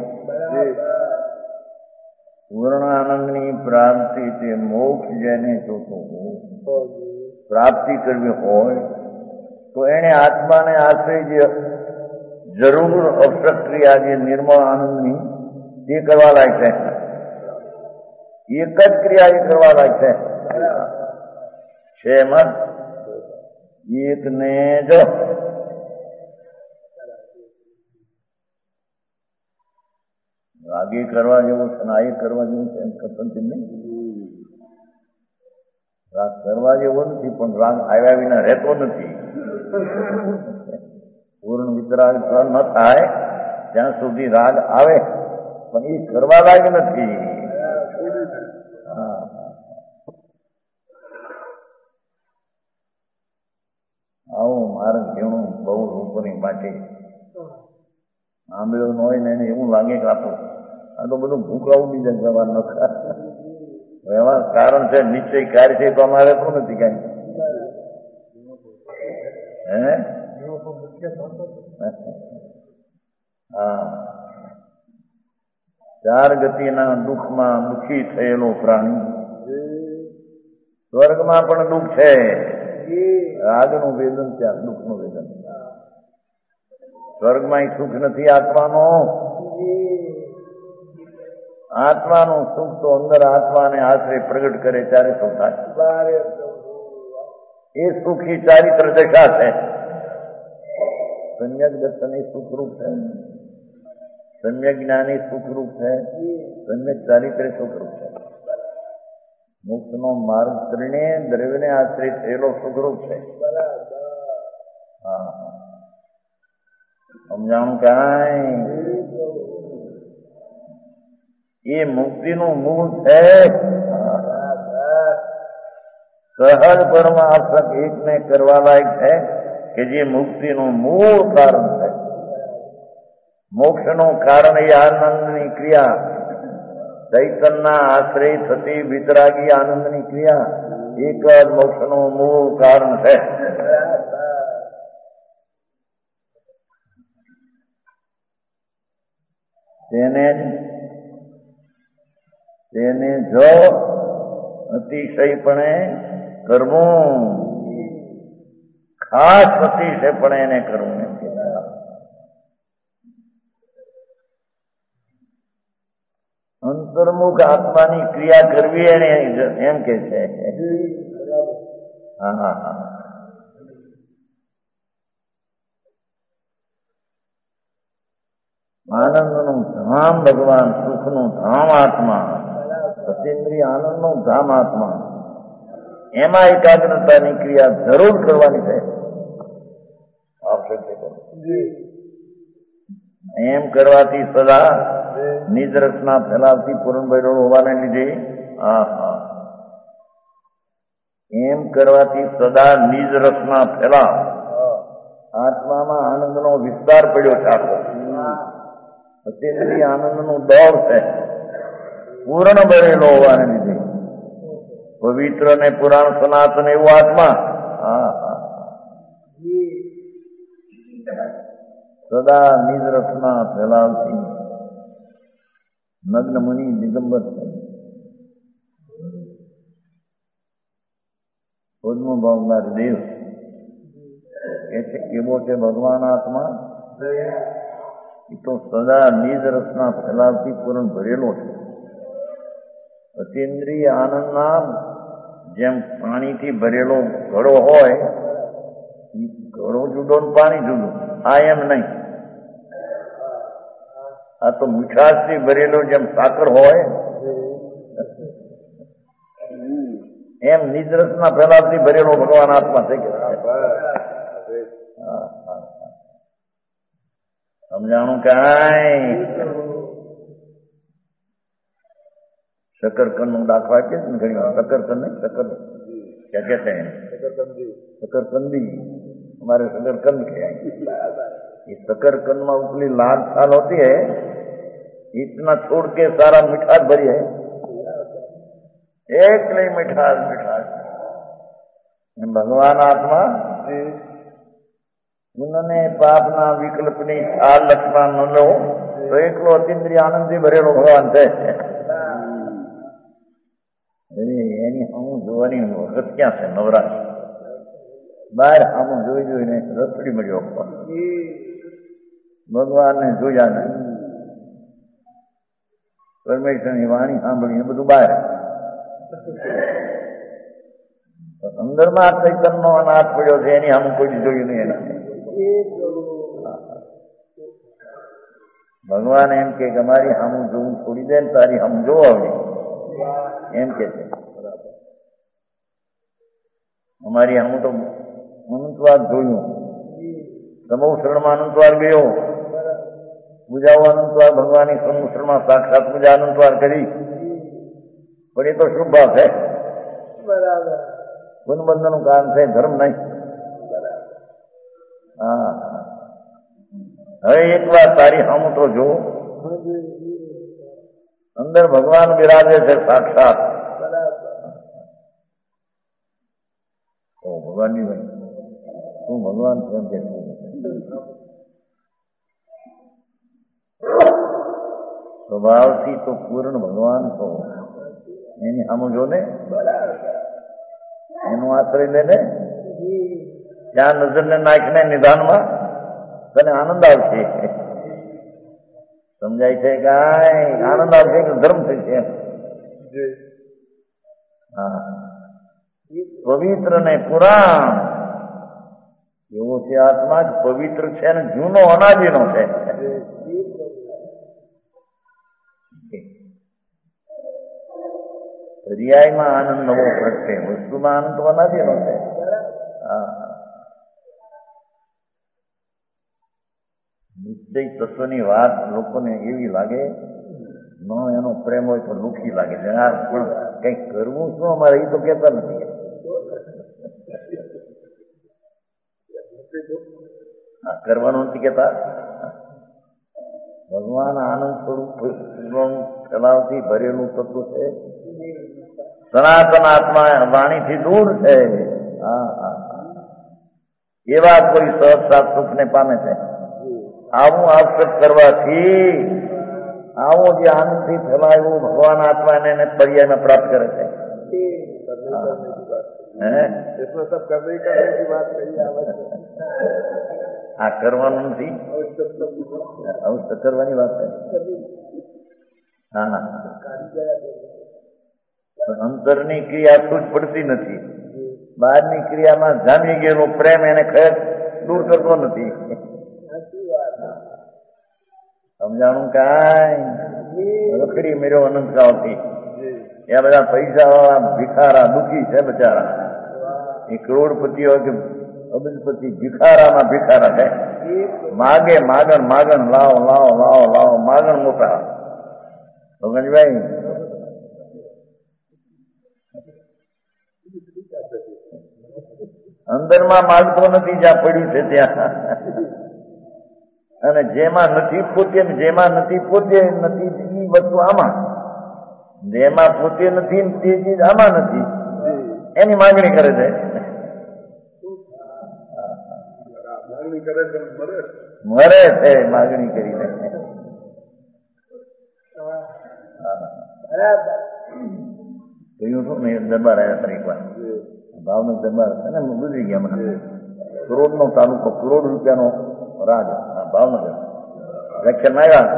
પૂર્ણ આનંદની પ્રાપ્તિ તે મોક્ષ જેને જોતો હોય પ્રાપ્તિ કરવી હોય તો એને આત્માને આશ્રય જે જરૂર અવસક્રિયા જે નિર્મળ આનંદની તે કરવા લાયક છે. એક જ ક્રિયા એ કરવા લાયક છે. છે મત એક ને જો રાગે કરવા જેવું છે ને આ કરવા જેવું છે એમ કસંતી નહીં. રાગ કરવા જેવો નથી પણ રાગ આવ્યા વિના રહેતો નથી. પૂર્ણ વિતરાગ ન થાય ત્યાં સુધી રાગ આવે પણ એ કરવા લાયક નથી. આવું મારે ઘેણું બહુ રૂપની પાછી આંબળ્યો ન હોય ને એને એવું લાગે કે આપો આ તો બધું ભૂકાવું બીજા જવા નખા વ્યવહાર કારણ છે. નિશ્ચય કાર્ય છે તો અમારે તો નથી કઈ. હે હા ચાર ગતિના દુઃખમાં દુઃખી થયેલો પ્રાણી સ્વર્ગમાં પણ દુઃખ છે. રાગનું વેદન ત્યાં દુઃખનું વેદન. સ્વર્ગમાં સુખ નથી આત્માનો. આત્માનું સુખ તો અંદર આત્માને આશ્રય પ્રગટ કરે ત્યારે સુખ થાય. એ સુખી ચારિત્ર દશા છે. સમ્યક દર્શની સુખરૂપ છે. સમ્યક જ્ઞાની સુખરૂપ છે. સમ્યક ચારિત્ર સુખરૂપ છે. મોક્ષનો માર્ગ ત્રણે દ્રવ્યને આશ્રિત થયેલો સુખરૂપ છે. હા સમજાણું કાંઈ એ મુક્તિનું મૂળ છે. સહજ પરમાર્થક એકને કરવા લાયક છે કે જે મુક્તિનું મૂળ કારણ છે. મોક્ષનું કારણ એ આનંદની ક્રિયા ચૈતનના આશ્રય થતી વિતરાગી આનંદની ક્રિયા એક જ મોક્ષનું મૂળ કારણ છે. તેને તેને જો અતિશયપણે કરવું ખાસ અતિશયપણે એને કરવું અંતર્મુખ આત્માની ક્રિયા કરવી એને એમ કે છે. હા હા હા આનંદનું ધામ ભગવાન, સુખનું ધામ આત્મા, સતેન્દ્રિય આનંદનું ધામ આત્મા. એમાં એકાગ્રતાની ક્રિયા જરૂર કરવાની છે. એમ કરવાથી સદા નિજ રસના ફેલાવથી પૂર્ણ ભરેલો હોવાને લીધે હા હા એમ કરવાથી સદા નિજ રસના ફેલાવ આત્મામાં આનંદનો વિસ્તાર પડ્યો છે. આખો અત્યારે આનંદનું દોર છે, પૂર્ણ ભરેલો હોવાને લીધે પવિત્ર ને પુરાણ સનાતન એવો આત્મા હા હા સદા નિજ રસના ફેલાવથી નગ્ન મુનિ દિગંબર છે. પદ્મ ભાવનાર દેવ એ છે કેવો છે ભગવાન આત્મા? એ તો સદા નિજ રસના ફેલાવથી પૂર્ણ ભરેલો છે. અતિન્દ્રિય આનંદના જેમ પાણીથી ભરેલો ઘડો હોય, ઘડો જુદો ને પાણી જુદું. આ એમ નહીં. આ તો મીઠાશથી ભરેલો જેમ સાકર હોય એમ નિજ રસના ફેલાવથી ભરેલો ભગવાન આત્મા છે. કે સમજાણું કાંઈ? शकरकंद નું દાખલા કે ઘણી વાર शकरकंद नहीं शक्कर क्या कहते हैं? शकरकंदी. हमारे शकरकंद के हैं. ये शकरकंद में उपली लाल छाल होती है, इतना छोड़ के सारा मिठास भरी है, एक नहीं मिठास मिठास. भगवान आत्मा उन्होंने पापना विकल्पनी छाल लक्षणा न लो तो एकलो अतीन्द्रिय आनंद થી ભરેલો ભગવાન છે. એની હું જોવાની વખત ક્યાં છે? નવરાશ બહાર આમ જોઈ જોઈને રસડી મળ્યો. ભગવાનને જોયા ને પરમેશ્વરની વાણી સાંભળીને બધું બહાર. અંદરમાં ચૈતનનો અનાથ પડ્યો છે, એની આમ કોઈ જોયું નહીં. એના ભગવાન એમ કે અમારી સામું જોવું છોડી દે ને તારી આમ જોવા એમ કે છે. અમારી આમ તો અનંતવાર જોયું, સમુસરણમાં અનંતવાર ગયો, પૂજાઓ અનંતવાર ભગવાનની સમુસરણમાં સાક્ષાત પૂજા અનંતવાર કરી, પણ એ તો શુભ ભાવ છે. ગુણબંધનનું કામ છે, ધર્મ નહીં. હા હવે એક વાર તારી સામું તો જો, અંદર ભગવાન બિરાજે છે સાક્ષાત. ભગવાનની ભાઈ તું ભગવાન છે એમ કે સ્વભાવથી તો પૂર્ણ ભગવાન છો. એની સામું જો ને, એનો આશ્રય લે ને, ત્યાં નજરને નાખીને નિદાનમાં તને આનંદ આવશે. સમજાય છે? કાંઈ આનંદ આવશે કે ધર્મ થશે. હા પવિત્ર ને પુરાણ એવો છે આત્મા જ પવિત્ર છે ને જૂનો અનાદિનો છે. પર્યાયમાં આનંદ નવો પ્રગટે, વસ્તુમાં આનંદ તો અનાદિનો છે. હા નિશ્ચય તત્વની વાત લોકોને એવી લાગે ન એનો પ્રેમ હોય તો દુઃખી લાગે છે. આ પણ કંઈક કરવું શું અમારે એ તો કહેતા નથી. હા કરવાનું નથી કહેતા. ભગવાન આનંદ સ્વરૂપ ફેલાવથી ભરેલું તત્વ છે. સનાતન આત્મા વાણીથી દૂર છે. હા હા એવા કોઈ સહજ સુખને પામે છે. આવું આવશ્યક કરવાથી આવો જે આનંદથી ફેલાયું ભગવાન આત્મા એને પર્યાયમાં પ્રાપ્ત કરે છે. આ કરવાનું નથી, અવશ્ય કરવાની વાત છે. હા અંતરની ક્રિયા તો જ પડતી નથી. બહારની ક્રિયામાં જામી ગયેલો પ્રેમ એને ખરેખ દૂર કરતો નથી. સમજાણું કાંઈ રખડી મેળ્યો અનંત કાળથી. એ બધા પૈસા વાળા ભિખારા દુઃખી છે બચારા. એ કરોડપતિ હોય કે અબજપતિ ભિખારામાં ભિખારા છે. માગે માગણ માગણ લાવો લાવો લાવો લાવો માગણ મોટા. ભગનભાઈ અંદરમાં માગતો નથી જ્યાં પડ્યું છે ત્યાં. અને જેમાં નથી પોતે જેમાં નથી પોતે નથી એ વસ્તુ આમાં, જેમાં પોતે નથી તે ચીજ આમાં નથી એની માગણી કરે છે. મરે છે માગણી કરીને. કહ્યું હતું ને દરબાર આવ્યા તારીખ વાર ભાવનો દરબાર છે ને ગુજરી ગયા મને. કરોડ નો તાલુકો, કરોડ રૂપિયાનો રાજ ભાવનગર. વ્યાખ્યાન આવ્યા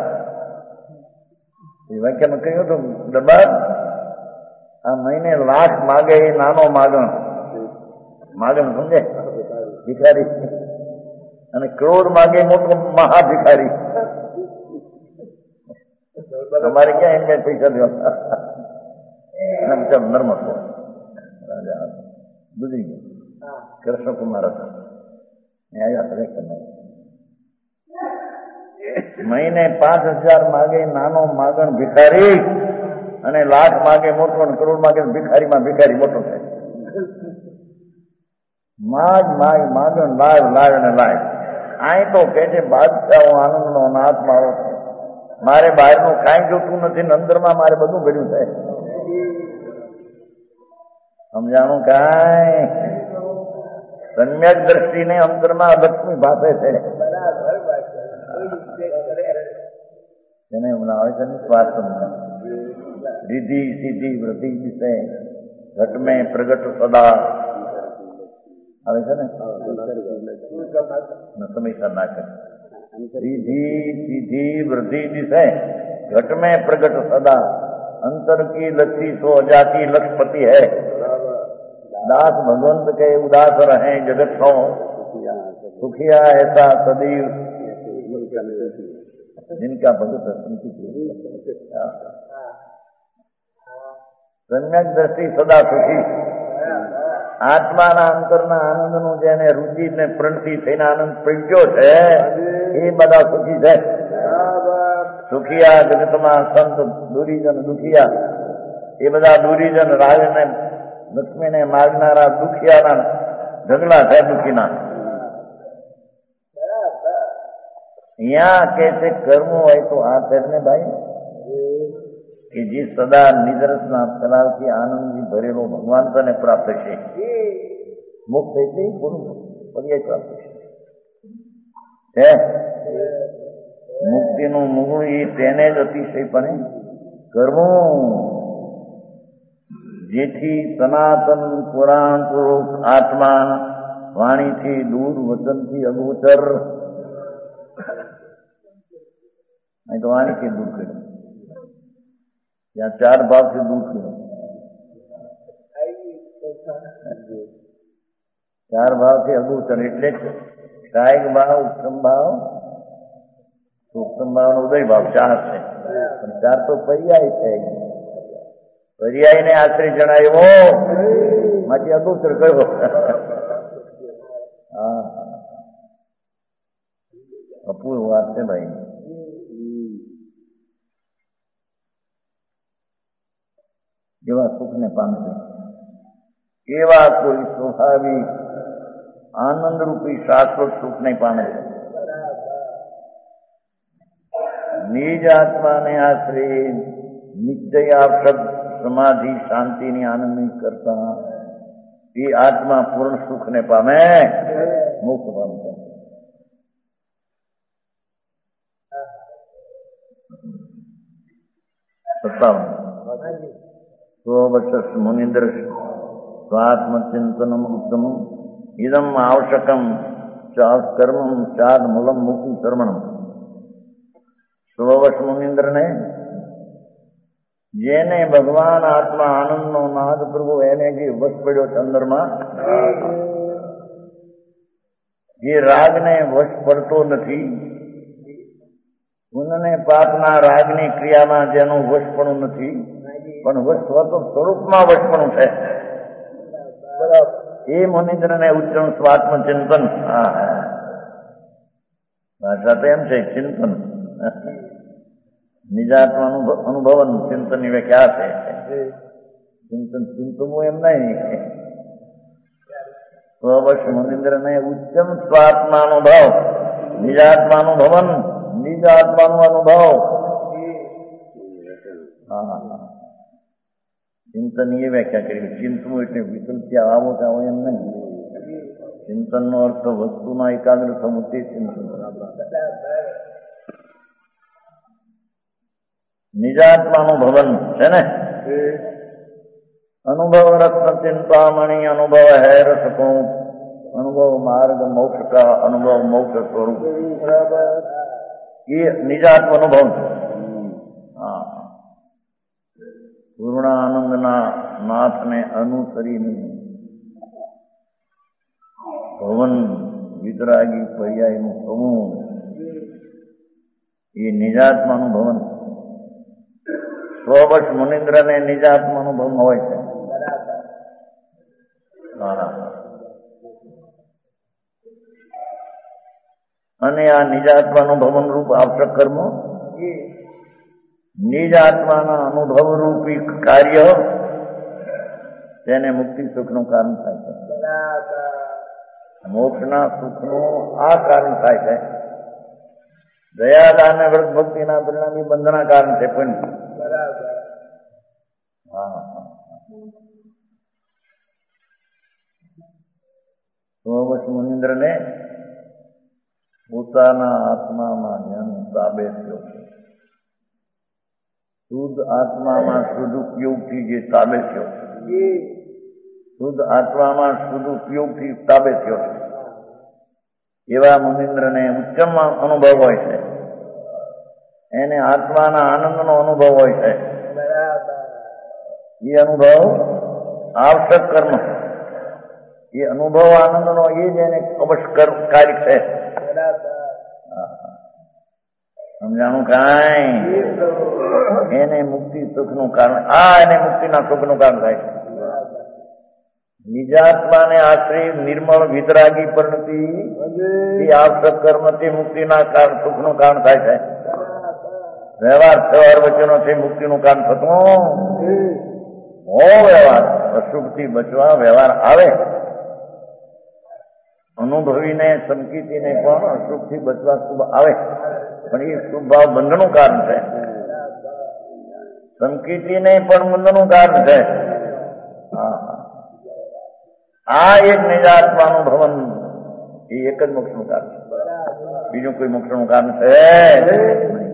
એ વ્યાખ્યામાં કહ્યું હતું દરબાર આ મહિને લાખ માગે એ નાનો માગણ. માગણ સમજે ભિખારી, અને કરોડ માગે મોટો મહા ભિખારી. તમારે ક્યાં એમ કઈ પૈસા દેવા. નર્મદ રાજા ગુજરી ગયા. કૃષ્ણકુમાર હતા આવ્યા ખરેખર. મહિને પાંચ હજાર માગે નાનો માગણ ભિખારી, અને લાખ માગે મોટો, અને કરોડ માગે ભિખારીમાં ભિખારી મોટો થાય. માગ માગ માગણ લાવ લાવ અને લાવ. આય તો કે છે બાદશાહ આનંદ નો નાથ મારો, મારે બહારનું કાંઈ જોતું નથી ને અંદરમાં મારે બધું ભર્યું થાય. સમજાણું કાંઈ સમ્યક દ્રષ્ટિને અંતરમાં લક્ષ્મી ભાષે છે. એને હમણાં આવે છે ને સ્વાર્થ રીધિ સીધી વૃદ્ધિ વિશે ઘટ મેં પ્રગટ સદા આવે છે ને સમીક્ષા ના કરે. રીધિ સીધી વૃદ્ધિ દિશે घट में प्रगट सदा अंतर की लक्ष्मी सो अजाति लक्ष्पति है. दास भगवंत के उदास रहे जगत सो सुखिया ऐसा सदैव जिनका भगत सम्यक દ્રષ્ટિ સદા સુખી. આત્માના અંતરના આનંદનું જેને રુચિ ને પ્રણતિ થઈને આનંદ પ્રજ્યો છે એ બધા સુખી છે. સુખિયા જગતમાં સંત દુરીજન દુખિયા એ બધા દુરીજન રાગને લક્ષ્મીને માગનારા દુખિયાના ઢગલા છે દુખીના. यहाँ कैसे कर्म હોય તો આ કરને ભાઈ કે જે સદા નિદર્શના કલાથી આનંદથી ભરેલો ભગવાન તને પ્રાપ્ત છે. મુક્ત એટલે પૂરું પર્યાય પ્રાપ્ત છે. મુક્તિનું મૂળ એ તેને જ અતિશયપણે કરવું જેથી સનાતન પુરાણ પુરુષ આત્મા વાણીથી દૂર વચનથી અગોચર અહીં તો વાણીથી દૂર કર્યું, ત્યાં ચાર ભાવથી દૂર કર્યું. ચાર ભાવથી અગોચર એટલે કાયિક ભાવ, ઉત્તમ ભાવ, સૂક્ષ્મ ભાવ નો ઉદય ભાવ ચાર છે. પણ ચાર તો પર્યાય છે. પર્યાય ને આશ્રય જણાવ્યો માંથી અગોચર કયો. હા અપૂર્વ વાત છે ભાઈ. એવા સુખને પામે છે, એવા કોઈ સ્વાભાવિક આનંદરૂપી શાશ્વત સુખને પામે છે. નિજ આત્માને આશ્રય નિશ્ચય આપશક સમાધિ શાંતિની આનંદની કરતા એ આત્મા પૂર્ણ સુખને પામે, મુક્ત પામે. સત્તાવન સ્વવશ મુનિન્દ્ર સ્વાત્મચિંતનમ ઉત્તમ ઇદમ આવશ્યકમ ચાદ કર્મ ચાદ મૂલમ મુક્તિ કર્મણમ. સ્વવશ મુનિન્દ્ર ને જેને ભગવાન આત્મા આનંદનો નાદ પ્રભુ એને જે વશ પડ્યો છે અંદરમાં, જે રાગને વશ પડતો નથી, પુણ્યને પાપના રાગની ક્રિયામાં જેનું વશપણું નથી, પણ વશ સ્વરૂપમાં વશપણું છે, એ મુનિન્દ્રને ઉચ્ચમ સ્વાત્મ ચિંતન. હા ભાષા તો એમ છે ચિંતન, નિજાત્માનું અનુભવન ચિંતનની વ્યાખ્યા છે. ચિંતન ચિંતવું એમ નહીં. તો અવશ્ય મુનિન્દ્રને ઉચ્ચમ સ્વાત્માનુભવ, નિજાત્માનું ભવન, નિજાત્માનું અનુભવ. હા ચિંતન એ વ્યાખ્યા કરી. ચિંતવું એટલે વિકલ્પ આવો જાવો એમ નહીં. ચિંતનનો અર્થ વસ્તુમાં એકાગ્ર થવું તે ચિંતન. નિજાત્માનું ભવન છે ને. અનુભવ રત્ન ચિંતામણી, અનુભવ હૈ રસકો, અનુભવ માર્ગ મોક્ષ કા, અનુભવ મોક્ષ સ્વરૂપ. એ નિજાત્મ અનુભવ છે. હા પૂર્ણાનંદના નાથને અનુસરીને ભવન વિતરાગી પર્યાયનું થવું એ નિજાત્માનું ભવન. સ્વવશ મુનિન્દ્રને નિજાત્માનું ભવન હોય છે. અને આ નિજાત્માનું ભવન રૂપ આવશ્યક કર્મ, નિજ આત્માના અનુભવ રૂપી કાર્ય તેને મુક્તિ સુખનું કારણ થાય છે. મોક્ષના સુખનું આ કારણ થાય છે. દયાદાન વ્રત ભક્તિના પરિણામી બંધના કારણ છે. પણ હા તો બસ મુનિન્દ્રને પોતાના આત્મામાં જ્ઞાન તાબે થયો છે. શુદ્ધ આત્મામાં શુદ્ધ ઉપયોગથી જે તાબે થયો છે, શુદ્ધ આત્મામાં શુદ્ધ ઉપયોગથી તાબે થયો છે, એવા મુનિન્દ્રને ઉચ્ચમ અનુભવ હોય છે. એને આત્માના આનંદનો અનુભવ હોય છે. એ અનુભવ આવશ્યક કર્મ, એ અનુભવ આનંદનો એ જ એને અવશ્યકારી છે. સમજાણું કાંઈ? એને મુક્તિ સુખનું કારણ, આ એને મુક્તિના સુખનું કારણ થાય છે. નિજાત્માને આશ્રય નિર્મળ વિતરાગી પરિણતિ એ આવશ્યક કર્મથી મુક્તિના કારણ સુખનું કારણ થાય છે. વ્યવહાર વ્યવહાર વચ્ચેનો મુક્તિનું કારણ થતું હો વ્યવહાર અશુભથી બચવા વ્યવહાર આવે. અનુભવીને સંકિતીને પણ અશુભથી બચવા શુભ આવે, પણ એ શુભ ભાવ બંધનું કારણ છે. સંકિતીને પણ બંધનું કારણ છે. હા આ એક નિજાત્માનું ભવન એ એક જ મોક્ષનું કારણ છે. બીજું કોઈ મોક્ષનું કારણ છે નહીં.